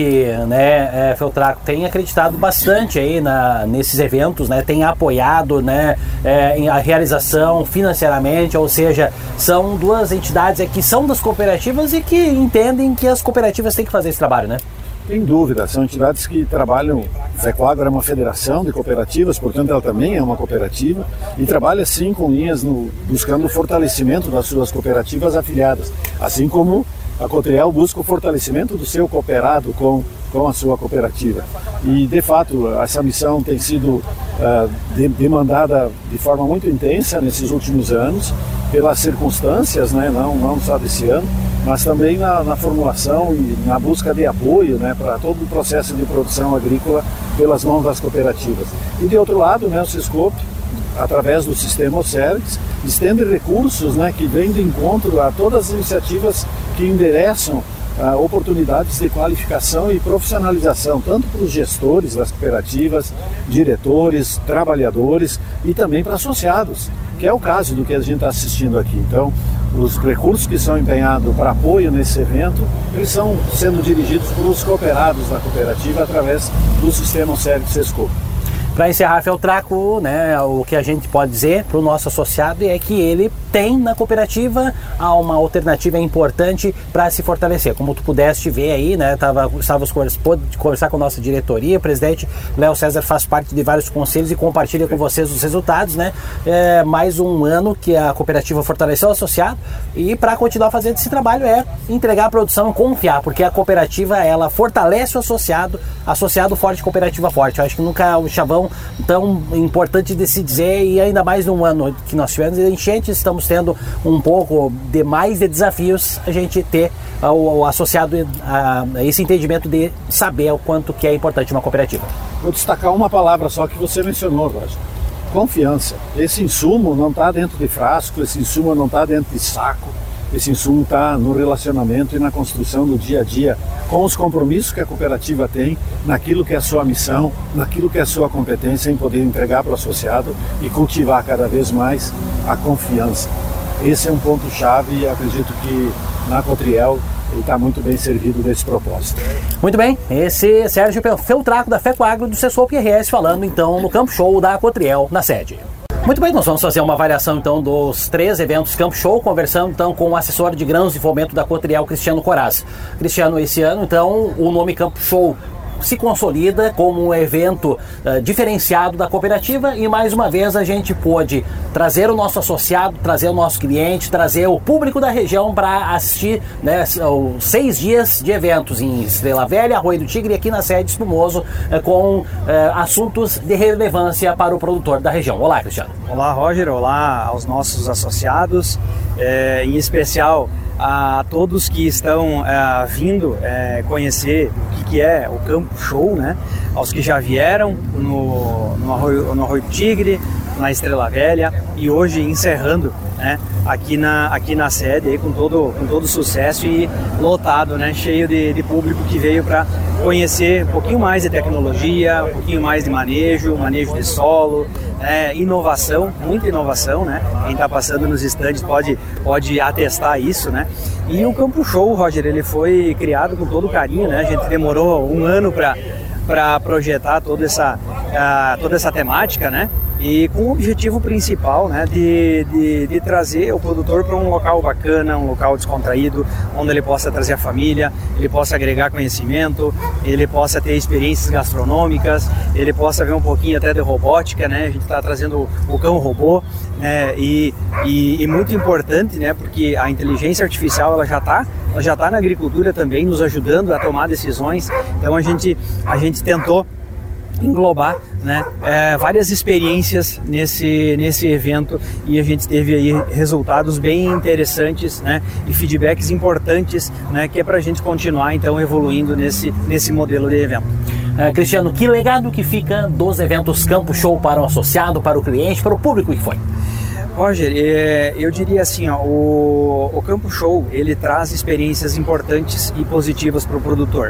né, é, Feltraco, tem acreditado bastante aí na, nesses eventos, né, tem apoiado, né, é, a realização financeiramente, ou seja, são duas entidades é, que são das cooperativas e que entendem que as cooperativas têm que fazer esse trabalho, né? Sem dúvida, são entidades que trabalham. A FECOAGRO é uma federação de cooperativas, portanto ela também é uma cooperativa e trabalha sim com linhas no, buscando o fortalecimento das suas cooperativas afiliadas, assim como a Cotriel busca o fortalecimento do seu cooperado com, com a sua cooperativa. E, de fato, essa missão tem sido uh, de, demandada de forma muito intensa nesses últimos anos, pelas circunstâncias, né, não, não só desse ano, mas também na, na formulação e na busca de apoio, né, para todo o processo de produção agrícola pelas mãos das cooperativas. E, de outro lado, né, o Sescope, através do sistema OCERGS, estende recursos, né, que vêm de encontro a todas as iniciativas que endereçam ah, oportunidades de qualificação e profissionalização, tanto para os gestores das cooperativas, diretores, trabalhadores e também para associados, que é o caso do que a gente está assistindo aqui. Então, os recursos que são empenhados para apoio nesse evento, eles são sendo dirigidos pelos cooperados da cooperativa através do sistema OCERGS Sescope. Para encerrar, Feltraco, né, o que a gente pode dizer para o nosso associado é que ele tem na cooperativa uma alternativa importante para se fortalecer. Como tu pudeste ver aí, né, tava, estávamos pôde conversar com a nossa diretoria, o presidente Léo César faz parte de vários conselhos e compartilha com vocês os resultados, né? É mais um ano que a cooperativa fortaleceu o associado e para continuar fazendo esse trabalho é entregar a produção e confiar, porque a cooperativa ela fortalece o associado, associado forte, cooperativa forte. Eu acho que nunca o chavão tão importante de se dizer, e ainda mais num ano que nós tivemos enchentes, estamos tendo um pouco de mais de desafios, a gente ter uh, o, o associado a, a esse entendimento de saber o quanto que é importante uma cooperativa. Vou destacar uma palavra só que você mencionou, Roger. Confiança. Esse insumo não está dentro de frasco, esse insumo não está dentro de saco, esse insumo está no relacionamento e na construção do dia a dia, com os compromissos que a cooperativa tem, naquilo que é a sua missão, naquilo que é a sua competência em poder entregar para o associado e cultivar cada vez mais a confiança. Esse é um ponto-chave e acredito que na Cotriel ele está muito bem servido desse propósito. Muito bem, esse é Sérgio Feltraco da FECOAGRO do Sescope R S falando então no Campo Show da Cotriel na sede. Muito bem, nós vamos fazer uma avaliação então dos três eventos Campo Show, conversando então com o assessor de grãos e fomento da Cotriel, Cristiano Coraz. Cristiano, esse ano então o nome Campo Show se consolida como um evento uh, diferenciado da cooperativa e mais uma vez a gente pôde trazer o nosso associado, trazer o nosso cliente, trazer o público da região para assistir, né, os seis dias de eventos em Estrela Velha, Arroio do Tigre e aqui na sede Espumoso uh, com uh, assuntos de relevância para o produtor da região. Olá, Cristiano. Olá, Roger. Olá aos nossos associados, é, em especial a todos que estão é, vindo é, conhecer o que, que é o Campo Show, né? Aos que já vieram no, no, Arroio, no Arroio do Tigre, na Estrela Velha e hoje encerrando, né, aqui, na, aqui na sede aí, com todo com todo sucesso e lotado, né, cheio de, de público que veio para conhecer um pouquinho mais de tecnologia, um pouquinho mais de manejo, manejo de solo, é, inovação, muita inovação, né? Quem está passando nos estandes pode, pode atestar isso, né? E o Campo Show, Roger, ele foi criado com todo carinho, né? A gente demorou um ano para para projetar toda essa, uh, toda essa temática, né? E com o objetivo principal, né, de, de, de trazer o produtor para um local bacana, um local descontraído, onde ele possa trazer a família, ele possa agregar conhecimento, ele possa ter experiências gastronômicas, ele possa ver um pouquinho até de robótica, né? A gente está trazendo o cão robô, né? E, e, e muito importante, né? Porque a inteligência artificial ela já está ela já está na agricultura também, nos ajudando a tomar decisões. Então a gente, a gente tentou englobar, né, é, várias experiências nesse, nesse evento e a gente teve aí resultados bem interessantes, né, e feedbacks importantes, né, que é para a gente continuar então evoluindo nesse, nesse modelo de evento. É, Cristiano, que legado que fica dos eventos Campo Show para o associado, para o cliente, para o público que foi? Roger, é, eu diria assim, ó, o, o Campo Show ele traz experiências importantes e positivas para o produtor.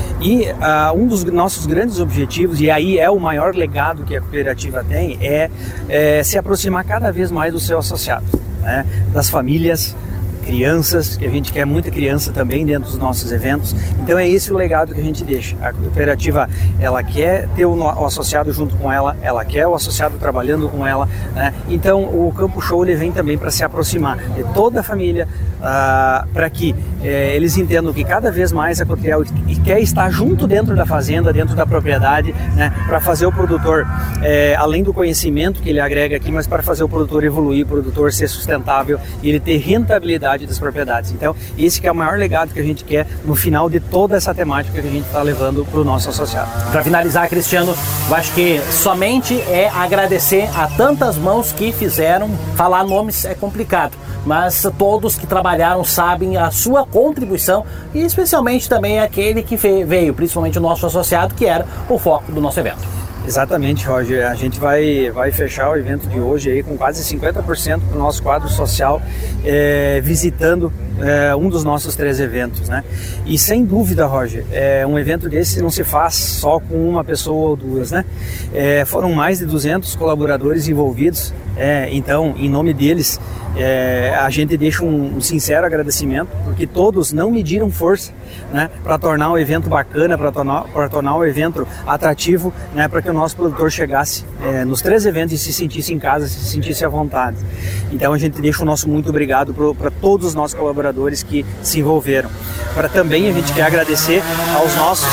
E uh, um dos nossos grandes objetivos, e aí é o maior legado que a cooperativa tem, é, é se aproximar cada vez mais do seu associado, né, das famílias, crianças, que a gente quer muita criança também dentro dos nossos eventos. Então é esse o legado que a gente deixa. A cooperativa, ela quer ter o, o associado junto com ela, ela quer o associado trabalhando com ela, né? Então o Campo Show ele vem também para se aproximar de toda a família, uh, para que eh, eles entendam que cada vez mais a Cotriel quer estar junto dentro da fazenda, dentro da propriedade, né? Para fazer o produtor, eh, além do conhecimento que ele agrega aqui, mas para fazer o produtor evoluir, o produtor ser sustentável e ele ter rentabilidade das propriedades. Então esse que é o maior legado que a gente quer no final de toda essa temática que a gente está levando para o nosso associado. Para finalizar, Cristiano, eu acho que somente é agradecer a tantas mãos que fizeram. Falar nomes é complicado, mas todos que trabalharam sabem a sua contribuição e especialmente também aquele que veio, principalmente o nosso associado, que era o foco do nosso evento. Exatamente, Roger. A gente vai, vai fechar o evento de hoje aí com quase cinquenta por cento do nosso quadro social é, visitando é, um dos nossos três eventos, né? E sem dúvida, Roger, é, um evento desse não se faz só com uma pessoa ou duas, né? É, foram mais de duzentos colaboradores envolvidos, é, então, em nome deles, é, a gente deixa um, um sincero agradecimento, porque todos não mediram força, né, para tornar o evento bacana, para tornar, para tornar o evento atrativo, né, para que o nosso produtor chegasse é, nos três eventos e se sentisse em casa, se sentisse à vontade. Então a gente deixa o nosso muito obrigado para todos os nossos colaboradores que se envolveram. Para também a gente quer agradecer aos nossos,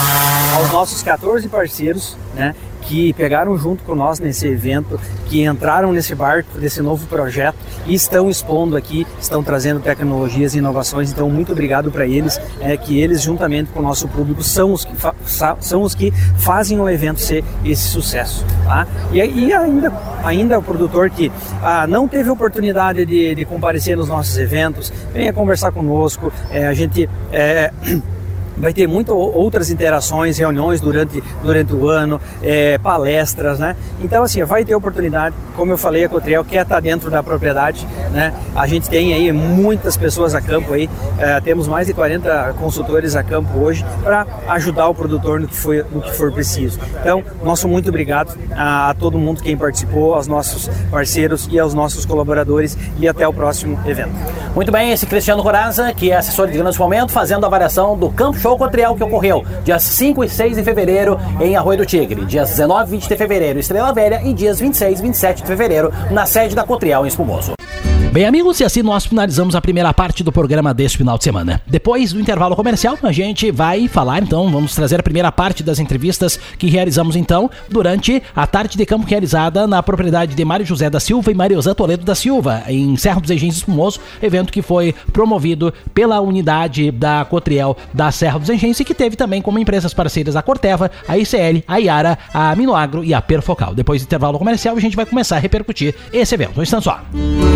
aos nossos quatorze parceiros, né, que pegaram junto com nós nesse evento, que entraram nesse barco desse novo projeto e estão expondo aqui, estão trazendo tecnologias e inovações. Então muito obrigado para eles, é, que eles juntamente com o nosso público são os que, fa- são os que fazem o evento ser esse sucesso, tá? E, e ainda, ainda o produtor que ah, não teve oportunidade de, de comparecer nos nossos eventos, venha conversar conosco, é, a gente... É, vai ter muitas outras interações, reuniões durante, durante o ano, é, palestras, né? Então, assim, vai ter oportunidade. Como eu falei, a Cotriel quer estar dentro da propriedade, né? A gente tem aí muitas pessoas a campo aí, é, temos mais de quarenta consultores a campo hoje para ajudar o produtor no que, foi, no que for preciso. Então, nosso muito obrigado a, a todo mundo quem participou, aos nossos parceiros e aos nossos colaboradores, e até o próximo evento. Muito bem, esse Cristiano Coraza, que é assessor de grande momento, fazendo a avaliação do Campo Show Cotriel, que ocorreu dias cinco e seis de fevereiro em Arroio do Tigre, dias dezenove e vinte de fevereiro em Estrela Velha e dias vinte e seis e vinte e sete de fevereiro na sede da Cotriel em Espumoso. Bem, amigos, e assim nós finalizamos a primeira parte do programa deste final de semana. Depois do intervalo comercial, a gente vai falar, então, vamos trazer a primeira parte das entrevistas que realizamos, então, durante a tarde de campo realizada na propriedade de Mário José da Silva e Mariosã Toledo da Silva, em Serra dos Engenhos Espumoso, evento que foi promovido pela unidade da Cotriel da Serra dos Engenhos e que teve também como empresas parceiras a Corteva, a I C L, a Iara, a Minoagro e a Perfocal. Depois do intervalo comercial, a gente vai começar a repercutir esse evento. Um instante só.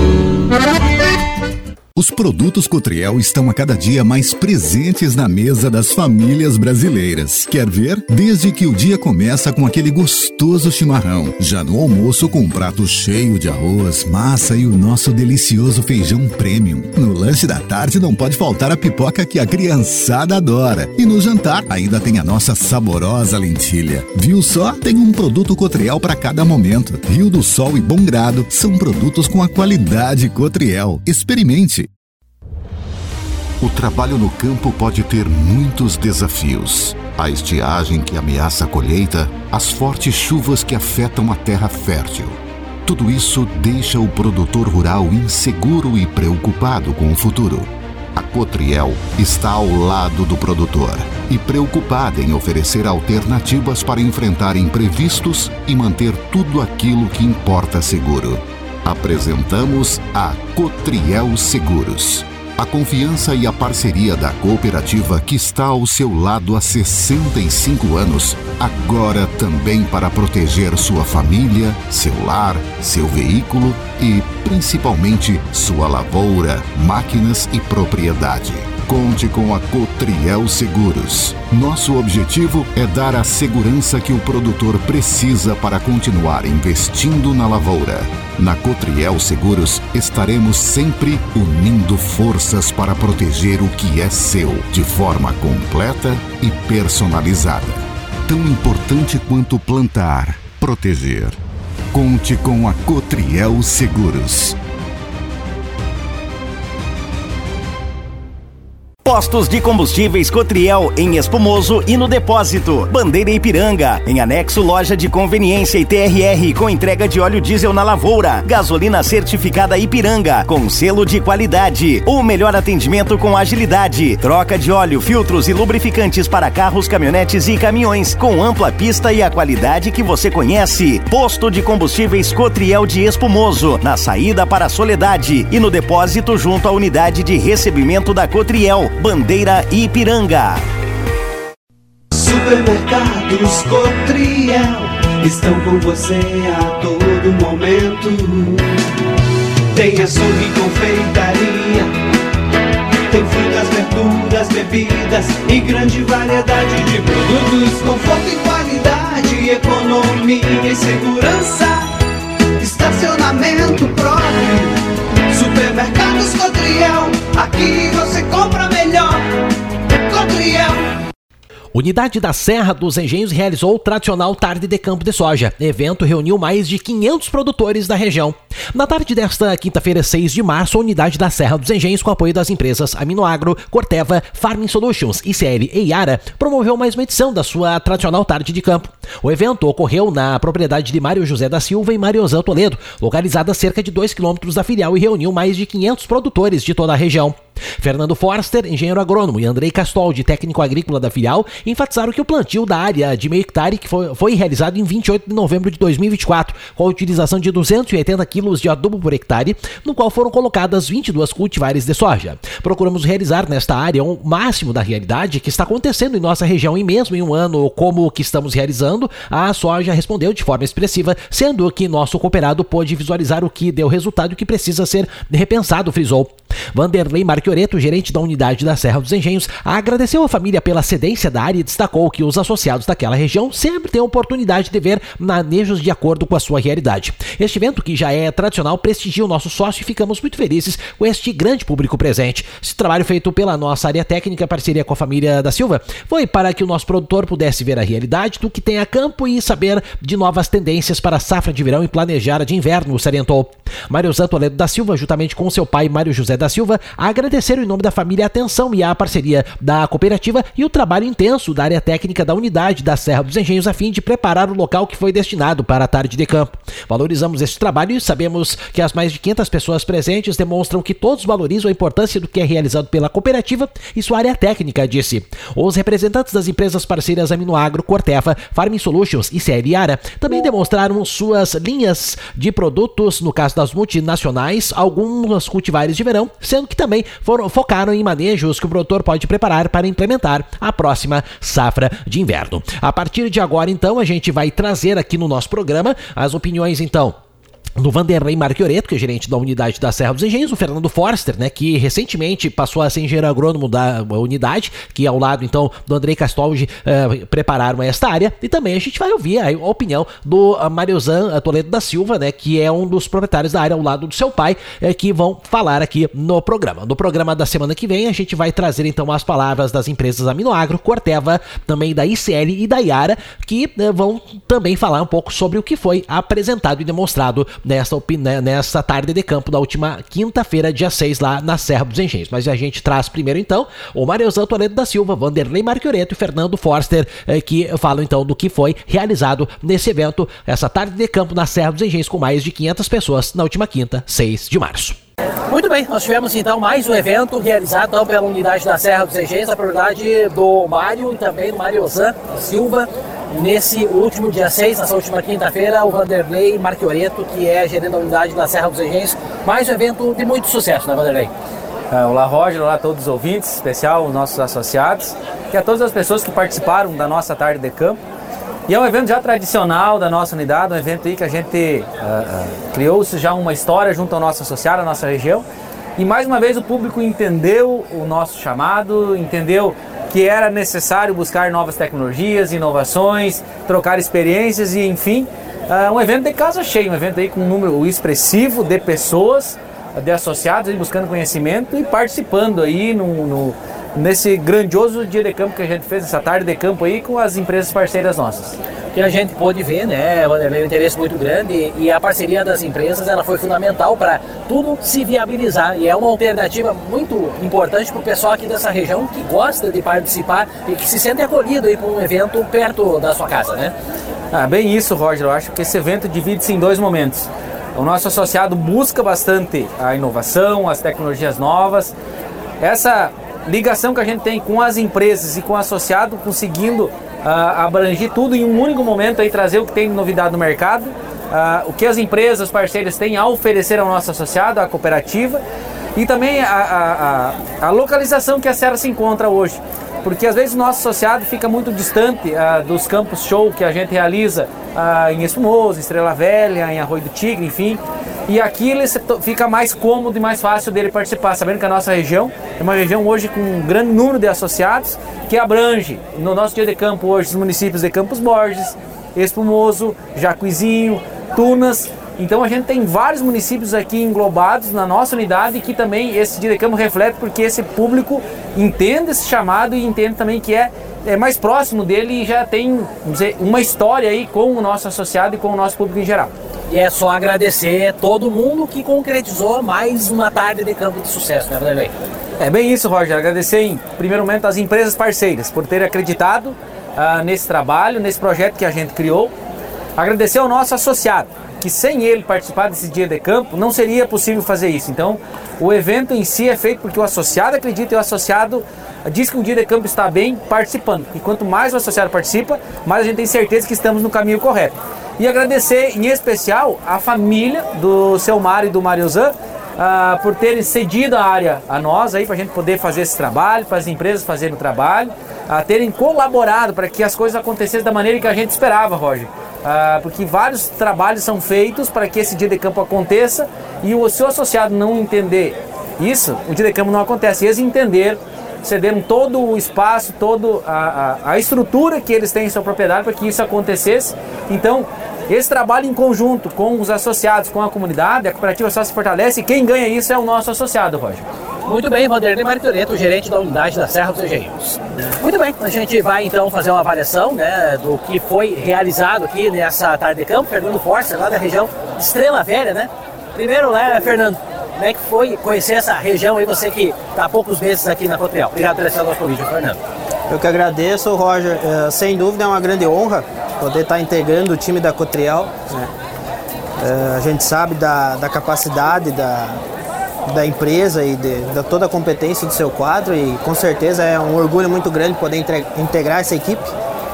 Os produtos Cotriel estão a cada dia mais presentes na mesa das famílias brasileiras. Quer ver? Desde que o dia começa com aquele gostoso chimarrão, já no almoço com um prato cheio de arroz, massa e o nosso delicioso feijão premium. No lanche da tarde não pode faltar a pipoca que a criançada adora. E no jantar ainda tem a nossa saborosa lentilha. Viu só? Tem um produto Cotriel para cada momento. Rio do Sol e Bom Grado são produtos com a qualidade Cotriel. Experimente! O trabalho no campo pode ter muitos desafios. A estiagem que ameaça a colheita, as fortes chuvas que afetam a terra fértil. Tudo isso deixa o produtor rural inseguro e preocupado com o futuro. A Cotriel está ao lado do produtor e preocupada em oferecer alternativas para enfrentar imprevistos e manter tudo aquilo que importa seguro. Apresentamos a Cotriel Seguros. A confiança e a parceria da cooperativa que está ao seu lado há sessenta e cinco anos, agora também para proteger sua família, seu lar, seu veículo e, principalmente, sua lavoura, máquinas e propriedade. Conte com a Cotriel Seguros. Nosso objetivo é dar a segurança que o produtor precisa para continuar investindo na lavoura. Na Cotriel Seguros, estaremos sempre unindo forças para proteger o que é seu, de forma completa e personalizada. Tão importante quanto plantar, proteger. Conte com a Cotriel Seguros. Postos de combustíveis Cotriel em Espumoso e no Depósito. Bandeira Ipiranga. Em anexo, loja de conveniência e T R R com entrega de óleo diesel na lavoura. Gasolina certificada Ipiranga com selo de qualidade. O melhor atendimento com agilidade. Troca de óleo, filtros e lubrificantes para carros, caminhonetes e caminhões com ampla pista e a qualidade que você conhece. Posto de combustíveis Cotriel de Espumoso, na saída para a Soledade e no depósito junto à unidade de recebimento da Cotriel. Bandeira Ipiranga. Supermercados Cotriel estão com você a todo momento. Tem açougue e confeitaria, tem frutas, verduras, bebidas e grande variedade de produtos. Conforto e qualidade, economia e segurança, estacionamento próprio. Supermercados Cotriel, aqui você compra melhor. Cotriel. Unidade da Serra dos Engenhos realizou o tradicional Tarde de Campo de Soja. O evento reuniu mais de quinhentos produtores da região. Na tarde desta quinta-feira, seis de março, a Unidade da Serra dos Engenhos, com apoio das empresas Aminoagro, Corteva, Farming Solutions, I C L e Iara, promoveu mais uma edição da sua tradicional Tarde de Campo. O evento ocorreu na propriedade de Mário José da Silva e Mariozão Toledo, localizada a cerca de dois quilômetros da filial, e reuniu mais de quinhentos produtores de toda a região. Fernando Forster, engenheiro agrônomo, e Andrei Castoldi, técnico agrícola da filial, enfatizaram que o plantio da área de meio hectare que foi, foi realizado em vinte e oito de novembro de dois mil e vinte e quatro, com a utilização de duzentos e oitenta quilos de adubo por hectare, no qual foram colocadas vinte e duas cultivares de soja. Procuramos realizar nesta área um máximo da realidade que está acontecendo em nossa região, e mesmo em um ano como o que estamos realizando, a soja respondeu de forma expressiva, sendo que nosso cooperado pôde visualizar o que deu resultado e o que precisa ser repensado, frisou. Vanderlei Marchioretto, gerente da Unidade da Serra dos Engenhos, agradeceu à família pela cedência da área e destacou que os associados daquela região sempre têm a oportunidade de ver manejos de acordo com a sua realidade. Este evento, que já é tradicional, prestigia o nosso sócio e ficamos muito felizes com este grande público presente. Esse trabalho feito pela nossa área técnica, parceria com a família da Silva, foi para que o nosso produtor pudesse ver a realidade do que tem a campo e saber de novas tendências para a safra de verão e planejar a de inverno, salientou. Mariozão Toledo da Silva, juntamente com seu pai Mário José da Silva, agradeceram em nome da família a atenção e a parceria da cooperativa e o trabalho intenso da área técnica da Unidade da Serra dos Engenhos a fim de preparar o local que foi destinado para a Tarde de Campo. Valorizamos esse trabalho e sabemos que as mais de quinhentas pessoas presentes demonstram que todos valorizam a importância do que é realizado pela cooperativa e sua área técnica, disse. Os representantes das empresas parceiras Aminoagro, Corteva, Farming Solutions e I C L e Iara também demonstraram suas linhas de produtos, no caso das multinacionais, algumas cultivares de verão, sendo que também foram, focaram em manejos que o produtor pode preparar para implementar a próxima safra de inverno. A partir de agora, então, a gente vai trazer aqui no nosso programa as opiniões, então, do Vanderlei Marchioretto, que é gerente da Unidade da Serra dos Engenhos, o Fernando Forster, né, que recentemente passou a ser engenheiro agrônomo da unidade, que ao lado, então, do Andrei Castoldi, eh, prepararam esta área, e também a gente vai ouvir a, a opinião do uh, Mariozão Toledo da Silva, né, que é um dos proprietários da área ao lado do seu pai, eh, que vão falar aqui no programa. No programa da semana que vem, a gente vai trazer, então, as palavras das empresas Aminoagro, Corteva, também da I C L e da Iara, que eh, vão também falar um pouco sobre o que foi apresentado e demonstrado Nessa, nessa tarde de campo da última quinta-feira, dia seis, lá na Serra dos Engenhos. Mas a gente traz primeiro, então, o Mariozão Toledo da Silva, Vanderlei Marchioretto e Fernando Forster, eh, que falam, então, do que foi realizado nesse evento, essa tarde de campo na Serra dos Engenhos, com mais de quinhentas pessoas, na última quinta, seis de março. Muito bem, nós tivemos então mais um evento realizado então, pela Unidade da Serra dos Engenhos, a propriedade do Mário e também do Mariozão Silva. Nesse último dia seis, nessa última quinta-feira, o Vanderlei Marchioretto, que é gerente da Unidade da Serra dos Engenhos, mais um evento de muito sucesso, né, Vanderlei? É, olá, Roger, olá a todos os ouvintes, em especial os nossos associados, e a todas as pessoas que participaram da nossa tarde de campo. E é um evento já tradicional da nossa unidade, um evento aí que a gente uh, uh, criou-se já uma história junto ao nosso associado, à nossa região. E mais uma vez o público entendeu o nosso chamado, entendeu que era necessário buscar novas tecnologias, inovações, trocar experiências e, enfim, uh, um evento de casa cheia, um evento aí com um número expressivo de pessoas, de associados aí buscando conhecimento e participando aí no, no, nesse grandioso dia de campo que a gente fez, essa tarde de campo aí com as empresas parceiras nossas. que a gente pôde ver, né, um interesse muito grande, e a parceria das empresas ela foi fundamental para tudo se viabilizar, e é uma alternativa muito importante para o pessoal aqui dessa região que gosta de participar e que se sente acolhido aí por um evento perto da sua casa, né? Ah, bem isso, Roger. Eu acho que esse evento divide-se em dois momentos. O nosso associado busca bastante a inovação, as tecnologias novas, essa ligação que a gente tem com as empresas e com o associado, conseguindo uh, abranger tudo em um único momento, aí, trazer o que tem de novidade no mercado, uh, o que as empresas, parceiras têm a oferecer ao nosso associado, à cooperativa, e também a, a, a, a localização que a Serra se encontra hoje. Porque às vezes o nosso associado fica muito distante uh, dos campus show que a gente realiza uh, em Espumoso, Estrela Velha, em Arroio do Tigre, enfim. E aqui ele fica mais cômodo e mais fácil dele participar, sabendo que a nossa região é uma região hoje com um grande número de associados, que abrange, no nosso dia de campo hoje, os municípios de Campos Borges, Espumoso, Jacuizinho, Tunas. Então a gente tem vários municípios aqui englobados na nossa unidade, que também esse dia de campo reflete, porque esse público entende esse chamado e entende também que é, é mais próximo dele e já tem, vamos dizer, uma história aí com o nosso associado e com o nosso público em geral. E é só agradecer todo mundo que concretizou mais uma tarde de campo de sucesso, né, Vanderlei? É bem isso, Roger. Agradecer em primeiro momento às empresas parceiras por terem acreditado uh, nesse trabalho, nesse projeto que a gente criou. Agradecer ao nosso associado, que sem ele participar desse dia de campo não seria possível fazer isso. Então o evento em si é feito porque o associado acredita e o associado diz que um dia de campo está bem participando. E quanto mais o associado participa, mais a gente tem certeza que estamos no caminho correto. E agradecer em especial a família do seu Mário e do Mariozan uh, por terem cedido a área a nós aí para a gente poder fazer esse trabalho, para as empresas fazerem o trabalho, a uh, terem colaborado para que as coisas acontecessem da maneira que a gente esperava, Roger. Uh, porque vários trabalhos são feitos para que esse dia de campo aconteça, e o seu associado não entender isso, o dia de campo não acontece. E eles entenderam, cederam todo o espaço, toda a, a, a estrutura que eles têm em sua propriedade para que isso acontecesse. Então, esse trabalho em conjunto com os associados, com a comunidade, a cooperativa só se fortalece, e quem ganha isso é o nosso associado, Roger. Muito bem, Vanderlei Maritoreto, gerente da unidade da Serra dos Engenheiros. Muito bem, a gente vai então fazer uma avaliação, né, do que foi realizado aqui nessa tarde de campo. Fernando Força, lá da região Estrela Velha, né? Primeiro, né, Fernando, como é que foi conhecer essa região aí, você que está há poucos meses aqui na Cotriel? Obrigado por esse nosso convite, Fernando. Eu que agradeço, Roger. É, sem dúvida é uma grande honra poder estar integrando o time da Cotriel, né? É, a gente sabe da, da capacidade da, da empresa e de, de toda a competência do seu quadro, e com certeza é um orgulho muito grande poder entre, integrar essa equipe.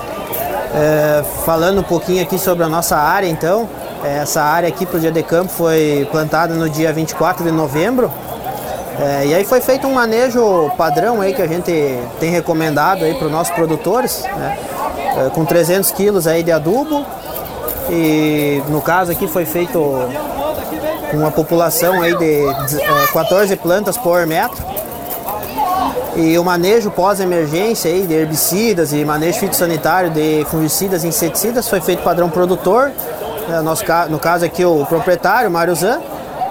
É, falando um pouquinho aqui sobre a nossa área, então, essa área aqui para o dia de campo foi plantada no dia vinte e quatro de novembro. É, e aí foi feito um manejo padrão aí que a gente tem recomendado aí para os nossos produtores, né? É, com trezentos quilos aí de adubo, e no caso aqui foi feito com uma população aí de é, quatorze plantas por metro, e o manejo pós-emergência aí de herbicidas e manejo fitossanitário de fungicidas e inseticidas foi feito padrão produtor, né? Nosso, no caso aqui o proprietário, Mariozan.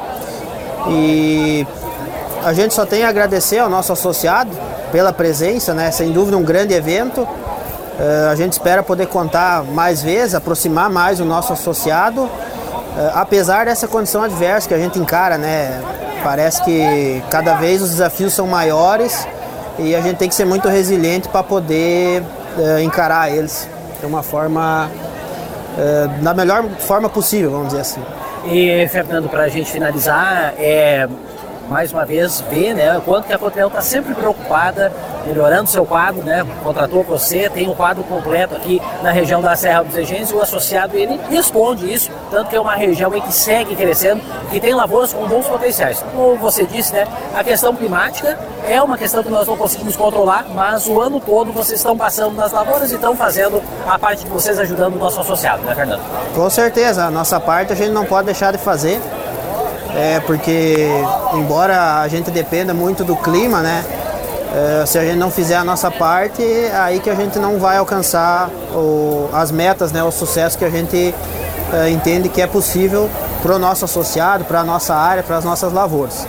E a gente só tem a agradecer ao nosso associado pela presença, né? Sem dúvida um grande evento. Uh, a gente espera poder contar mais vezes, aproximar mais o nosso associado, uh, apesar dessa condição adversa que a gente encara, né? Parece que cada vez os desafios são maiores e a gente tem que ser muito resiliente para poder uh, encarar eles de uma forma, uh, da melhor forma possível, vamos dizer assim. E, Fernando, para a gente finalizar, é... mais uma vez, ver, né, o quanto que a Cotriel está sempre preocupada, melhorando seu quadro, né, contratou você, tem um quadro completo aqui na região da Serra dos Engenheiros, e o associado, ele responde isso, tanto que é uma região aí que segue crescendo, que tem lavouras com bons potenciais. Como você disse, né, a questão climática é uma questão que nós não conseguimos controlar, mas o ano todo vocês estão passando nas lavouras e estão fazendo a parte de vocês, ajudando o nosso associado, né, Fernando? Com certeza, a nossa parte a gente não pode deixar de fazer. É porque, embora a gente dependa muito do clima, né? É, se a gente não fizer a nossa parte, é aí que a gente não vai alcançar o, as metas, né? O sucesso que a gente é, entende que é possível para o nosso associado, para a nossa área, para as nossas lavouras.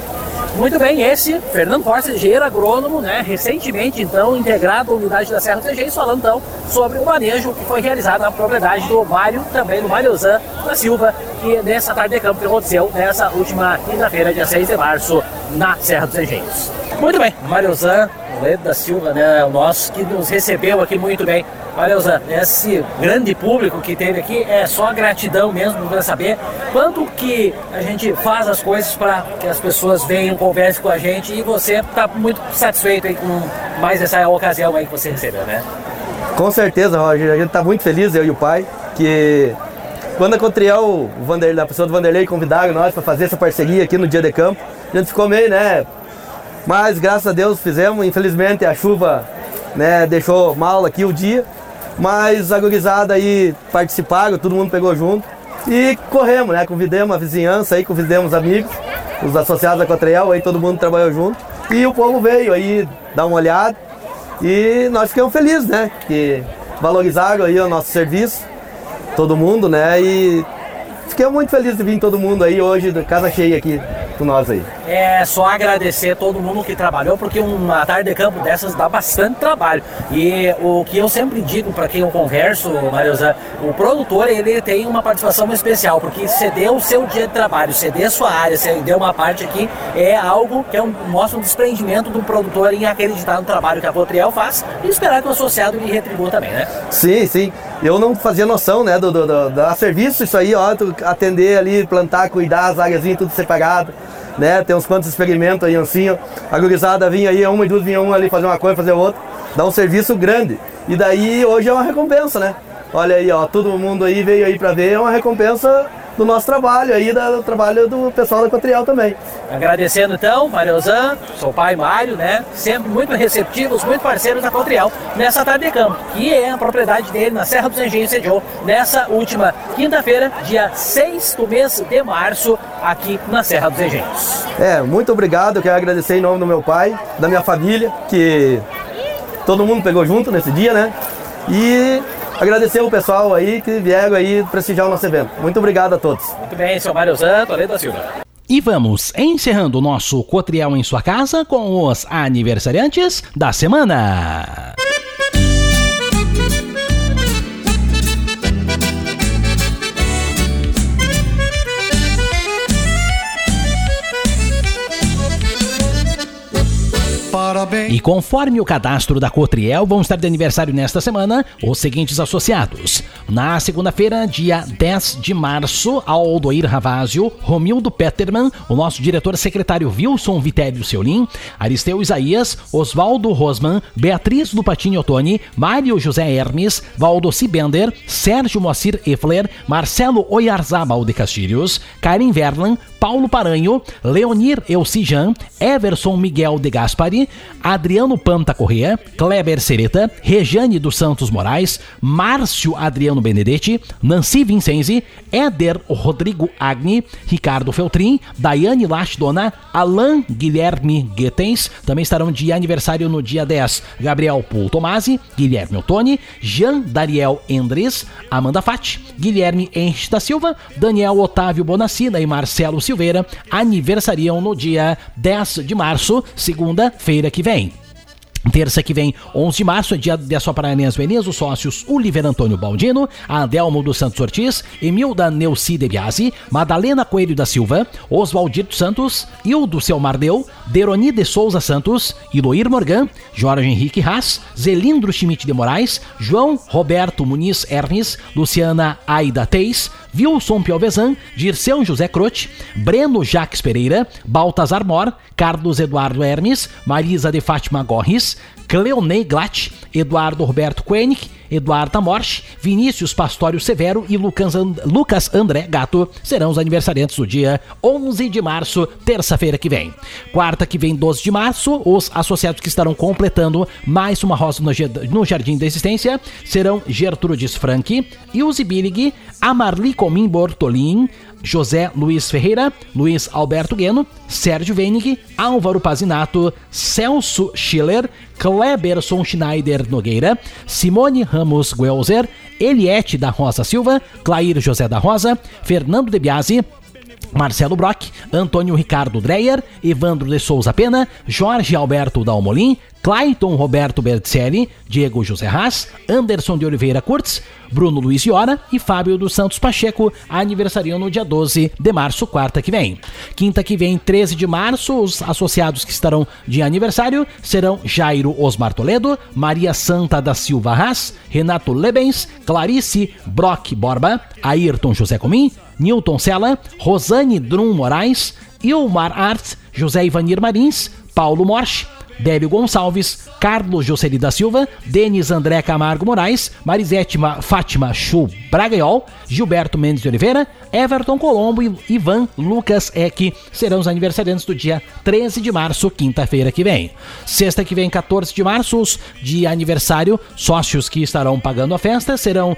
Muito bem, esse Fernando Força, engenheiro agrônomo, né, recentemente então integrado à unidade da Serra dos Engenhos, falando então sobre o manejo que foi realizado na propriedade do Mário, também do Mariozan da Silva, que nessa tarde de campo que aconteceu nessa última quinta-feira, dia seis de março, na Serra dos Engenhos. Muito bem, Mariozan da Silva, né, o nosso que nos recebeu aqui muito bem. Mariozan, esse grande público que teve aqui, é só gratidão mesmo para saber quanto que a gente faz as coisas para que as pessoas venham, conversem com a gente, e você está muito satisfeito aí com mais essa ocasião aí que você recebeu, né? Com certeza, Roger, a gente está muito feliz, eu e o pai, que quando a Cotriel, o Vanderlei, a pessoa do Vanderlei convidaram nós para fazer essa parceria aqui no dia de campo, a gente ficou meio, né, mas graças a Deus fizemos. Infelizmente a chuva, né, deixou mal aqui o dia, mas a gurizada aí participaram, todo mundo pegou junto e corremos, né, convidamos a vizinhança aí, convidamos amigos, os associados da Cotriel, aí todo mundo trabalhou junto e o povo veio aí dar uma olhada e nós ficamos felizes, né, que valorizaram aí o nosso serviço, todo mundo, né, e fiquei muito feliz de vir todo mundo aí hoje, casa cheia aqui com nós aí. É só agradecer todo mundo que trabalhou, porque uma tarde de campo dessas dá bastante trabalho. E o que eu sempre digo para quem eu converso, Mariozan, o produtor, ele tem uma participação especial, porque ceder o seu dia de trabalho, ceder a sua área, ceder uma parte aqui, é algo que é um, mostra um desprendimento do produtor em acreditar no trabalho que a Cotriel faz e esperar que o associado lhe retribua também, né? Sim, sim. Eu não fazia noção, né, do, do, do, do serviço, isso aí, ó, tu atender ali, plantar, cuidar, as áreazinhas, tudo separado, né, tem uns quantos experimentos aí, assim, ó, a gurizada vinha aí, uma e duas, vinha um ali fazer uma coisa, fazer outra, dá um serviço grande, e daí hoje é uma recompensa, né, olha aí, ó, todo mundo aí veio aí pra ver, é uma recompensa do nosso trabalho aí, do trabalho do pessoal da Cotriel também. Agradecendo então, Mariozan, seu pai Mário, né, sempre muito receptivos, muito parceiros da Cotriel nessa tarde de campo, que é a propriedade dele na Serra dos Engenhos, sediou nessa última quinta-feira, dia seis do mês de março, aqui na Serra dos Engenhos. É, muito obrigado, eu quero agradecer em nome do meu pai, da minha família, que todo mundo pegou junto nesse dia, né, e agradecer o pessoal aí que vieram aí prestigiar o nosso evento. Muito obrigado a todos. Muito bem, seu Mariozan, Toledo da Silva. E vamos encerrando o nosso Cotriel em sua casa com os aniversariantes da semana. Parabéns. E conforme o cadastro da Cotriel, vão estar de aniversário nesta semana os seguintes associados. Na segunda-feira, dia dez de março, Aldoir Ravazio, Romildo Peterman, o nosso diretor secretário Wilson Vitélio Seulin, Aristeu Isaías, Oswaldo Rosman, Beatriz do Patini Ottoni, Mário José Hermes, Valdossi Bender, Sérgio Moacir Effler, Marcelo Oyarzabal de Castilhos, Karen Verlan, Paulo Paranho, Leonir Elcijan, Everson Miguel de Gaspari, Adriano Panta Corrêa, Kleber Sereta, Rejane dos Santos Moraes, Márcio Adriano Benedetti, Nancy Vincenzi, Éder Rodrigo Agni, Ricardo Feltrin, Daiane Lashdona, Alain Guilherme Guetens, também estarão de aniversário no dia dez, Gabriel Poul Tomasi, Guilherme Ottoni, Jean Dariel Endres, Amanda Fati, Guilherme Henrique da Silva, Daniel Otávio Bonacina e Marcelo Silveira aniversariam no dia dez de março, segunda-feira que vem. Terça que vem, onze de março, é dia de Açoparanense Veneza, os sócios Oliver Antônio Baldino, Adelmo dos Santos Ortiz, Emilda Neuci de Biasi, Madalena Coelho da Silva, Oswaldir dos Santos, Hildo Selmardeu, Deroni de Souza Santos, Iloir Morgan, Jorge Henrique Haas, Zelindro Schmidt de Moraes, João Roberto Muniz Hermes, Luciana Aida Teis, Wilson Piovesan, Dirceu José Crote, Breno Jacques Pereira, Baltazar Mor, Carlos Eduardo Hermes, Marisa de Fátima Gorris, Cleonei Glatt, Eduardo Roberto Koenig, Eduardo Amorch, Vinícius Pastório Severo e Lucas, And- Lucas André Gato serão os aniversariantes do dia onze de março, terça-feira que vem. Quarta que vem, doze de março, os associados que estarão completando mais uma roça no, no Jardim da Existência serão Gertrudes Frank, Ilse Billig, Amarli Comim Bortolin, José Luiz Ferreira, Luiz Alberto Gueno, Sérgio Wenig, Álvaro Pazinato, Celso Schiller, Kleberson Schneider Nogueira, Simone Ramos Guelzer, Eliette da Rosa Silva, Clair José da Rosa, Fernando de Biasi, Marcelo Brock, Antônio Ricardo Dreyer, Evandro de Souza Pena, Jorge Alberto Dalmolin, Clayton Roberto Berticelli, Diego José Haas, Anderson de Oliveira Kurtz, Bruno Luiz Iora e Fábio dos Santos Pacheco aniversariam no dia doze de março, quarta que vem. Quinta que vem, treze de março, os associados que estarão de aniversário serão Jairo Osmar Toledo, Maria Santa da Silva Haas, Renato Lebens, Clarice Brock Borba, Ayrton José Comim, Newton Sela, Rosane Drum Moraes, Ilmar Art, José Ivanir Marins, Paulo Morsch, Débio Gonçalves, Carlos Jocely da Silva, Denis André Camargo Moraes, Marisete Fátima Chu Bragaiol, Gilberto Mendes de Oliveira, Everton Colombo e Ivan Lucas Eck serão os aniversariantes do dia treze de março, quinta-feira que vem. Sexta que vem, quatorze de março, os de aniversário, sócios que estarão pagando a festa serão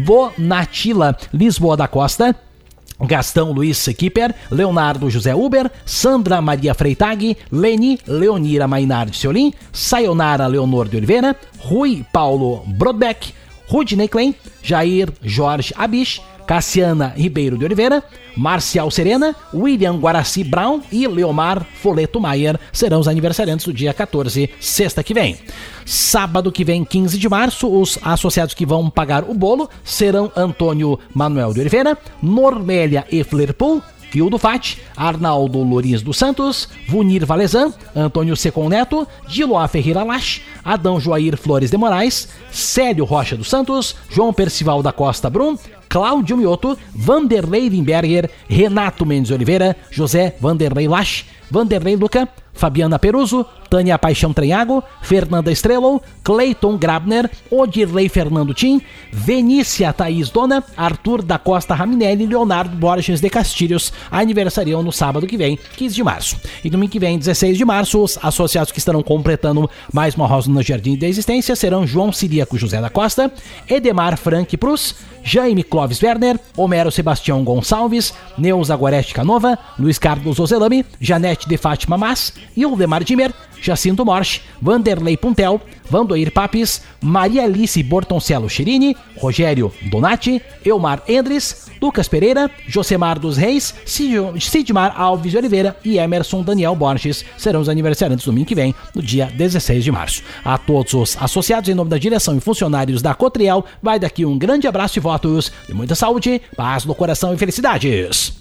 Bonatila Lisboa da Costa, Gastão Luiz Kipper, Leonardo José Uber, Sandra Maria Freitag, Leni Leonira Mainar de Seolim, Sayonara Leonor de Oliveira, Rui Paulo Brodbeck, Rudney Klein, Jair Jorge Abish, Cassiana Ribeiro de Oliveira, Marcial Serena, William Guaraci Brown e Leomar Foleto Maier serão os aniversariantes do dia quatorze, sexta que vem. Sábado que vem, quinze de março, os associados que vão pagar o bolo serão Antônio Manuel de Oliveira, Normélia Eflerpool, Fildo Fati, Arnaldo Lourins dos Santos, Vunir Valezan, Antônio Secon Neto, Diloá Ferreira Lache, Adão Joair Flores de Moraes, Célio Rocha dos Santos, João Percival da Costa Brum, Cláudio Mioto, Vanderlei Limberger, Renato Mendes Oliveira, José Vanderlei Lache, Vanderlei Luca, Fabiana Peruso, Tânia Paixão Trenhago, Fernanda Estrello, Cleiton Grabner, Odirley Fernando Tim, Venícia Thaís Dona, Arthur da Costa Raminelli e Leonardo Borges de Castilhos aniversariam no sábado que vem, quinze de março. E domingo que vem, dezesseis de março, os associados que estarão completando mais uma rosa no Jardim da Existência serão João Ciríaco José da Costa, Edemar Frank Prus, Jaime Clóvis Werner, Homero Sebastião Gonçalves, Neuza Gorete Canova, Luiz Carlos Ozelami, Janete de Fátima Mas, Ildemar Dimmer, Jacinto Morsch, Vanderlei Puntel, Vandoir Papis, Maria Alice Bortoncello Chirini, Rogério Donati, Elmar Endres, Lucas Pereira, Josemar dos Reis, Sidmar Alves de Oliveira e Emerson Daniel Borges serão os aniversariantes do domingo que vem, no dia dezesseis de março. A todos os associados, em nome da direção e funcionários da Cotriel, vai daqui um grande abraço e votos de muita saúde, paz no coração e felicidades.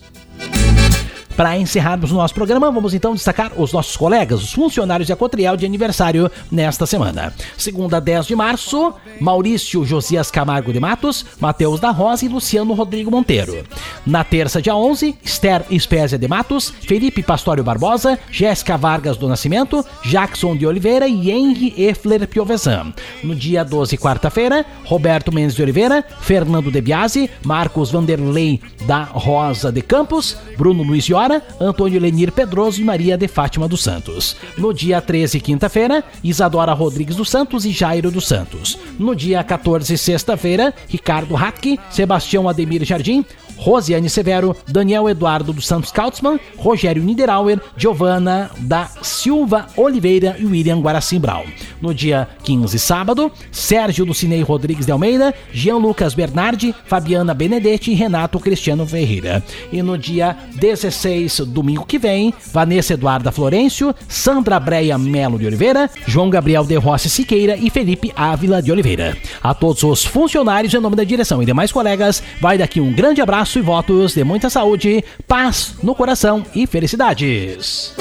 Para encerrarmos o nosso programa, vamos então destacar os nossos colegas, os funcionários da Cotriel de aniversário nesta semana. Segunda, dez de março, Maurício Josias Camargo de Matos, Matheus da Rosa e Luciano Rodrigo Monteiro. Na terça, dia onze, Esther Espésia de Matos, Felipe Pastório Barbosa, Jéssica Vargas do Nascimento, Jackson de Oliveira e Henry Efler Piovesan. No dia doze, quarta-feira, Roberto Mendes de Oliveira, Fernando de Biasi, Marcos Vanderlei da Rosa de Campos, Bruno Luiz Iora, Antônio Lenir Pedroso e Maria de Fátima dos Santos. No dia treze, quinta-feira, Isadora Rodrigues dos Santos e Jairo dos Santos. No dia quatorze, sexta-feira, Ricardo Hatke, Sebastião Ademir Jardim, Rosiane Severo, Daniel Eduardo dos Santos Kautzmann, Rogério Niederauer, Giovana da Silva Oliveira e William Guaracim Brown. No dia quinze, sábado, Sérgio Lucinei Rodrigues de Almeida, Jean Lucas Bernardi, Fabiana Benedetti e Renato Cristiano Ferreira. E no dia dezesseis, domingo que vem, Vanessa Eduarda Florencio, Sandra Breia Melo de Oliveira, João Gabriel de Rossi Siqueira e Felipe Ávila de Oliveira. A todos os funcionários, em nome da direção e demais colegas, vai daqui um grande abraço e votos de muita saúde, paz no coração e felicidades.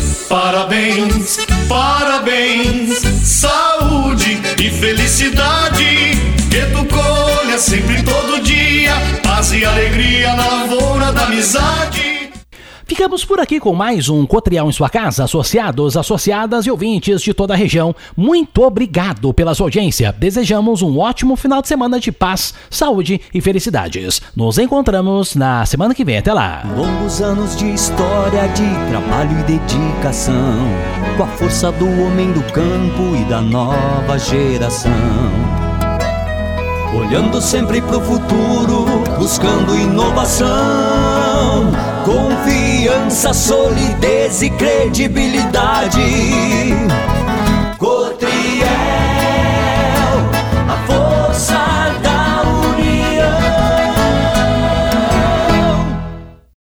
Parabéns, parabéns, saúde e felicidade, que tu colha sempre todo dia, paz e alegria na lavoura da amizade. Ficamos por aqui com mais um Cotriel em sua casa, associados, associadas e ouvintes de toda a região. Muito obrigado pela sua audiência. Desejamos um ótimo final de semana de paz, saúde e felicidades. Nos encontramos na semana que vem. Até lá. Longos anos de história, de trabalho e dedicação, com a força do homem do campo e da nova geração. Olhando sempre pro futuro, buscando inovação, confiança, solidez e credibilidade.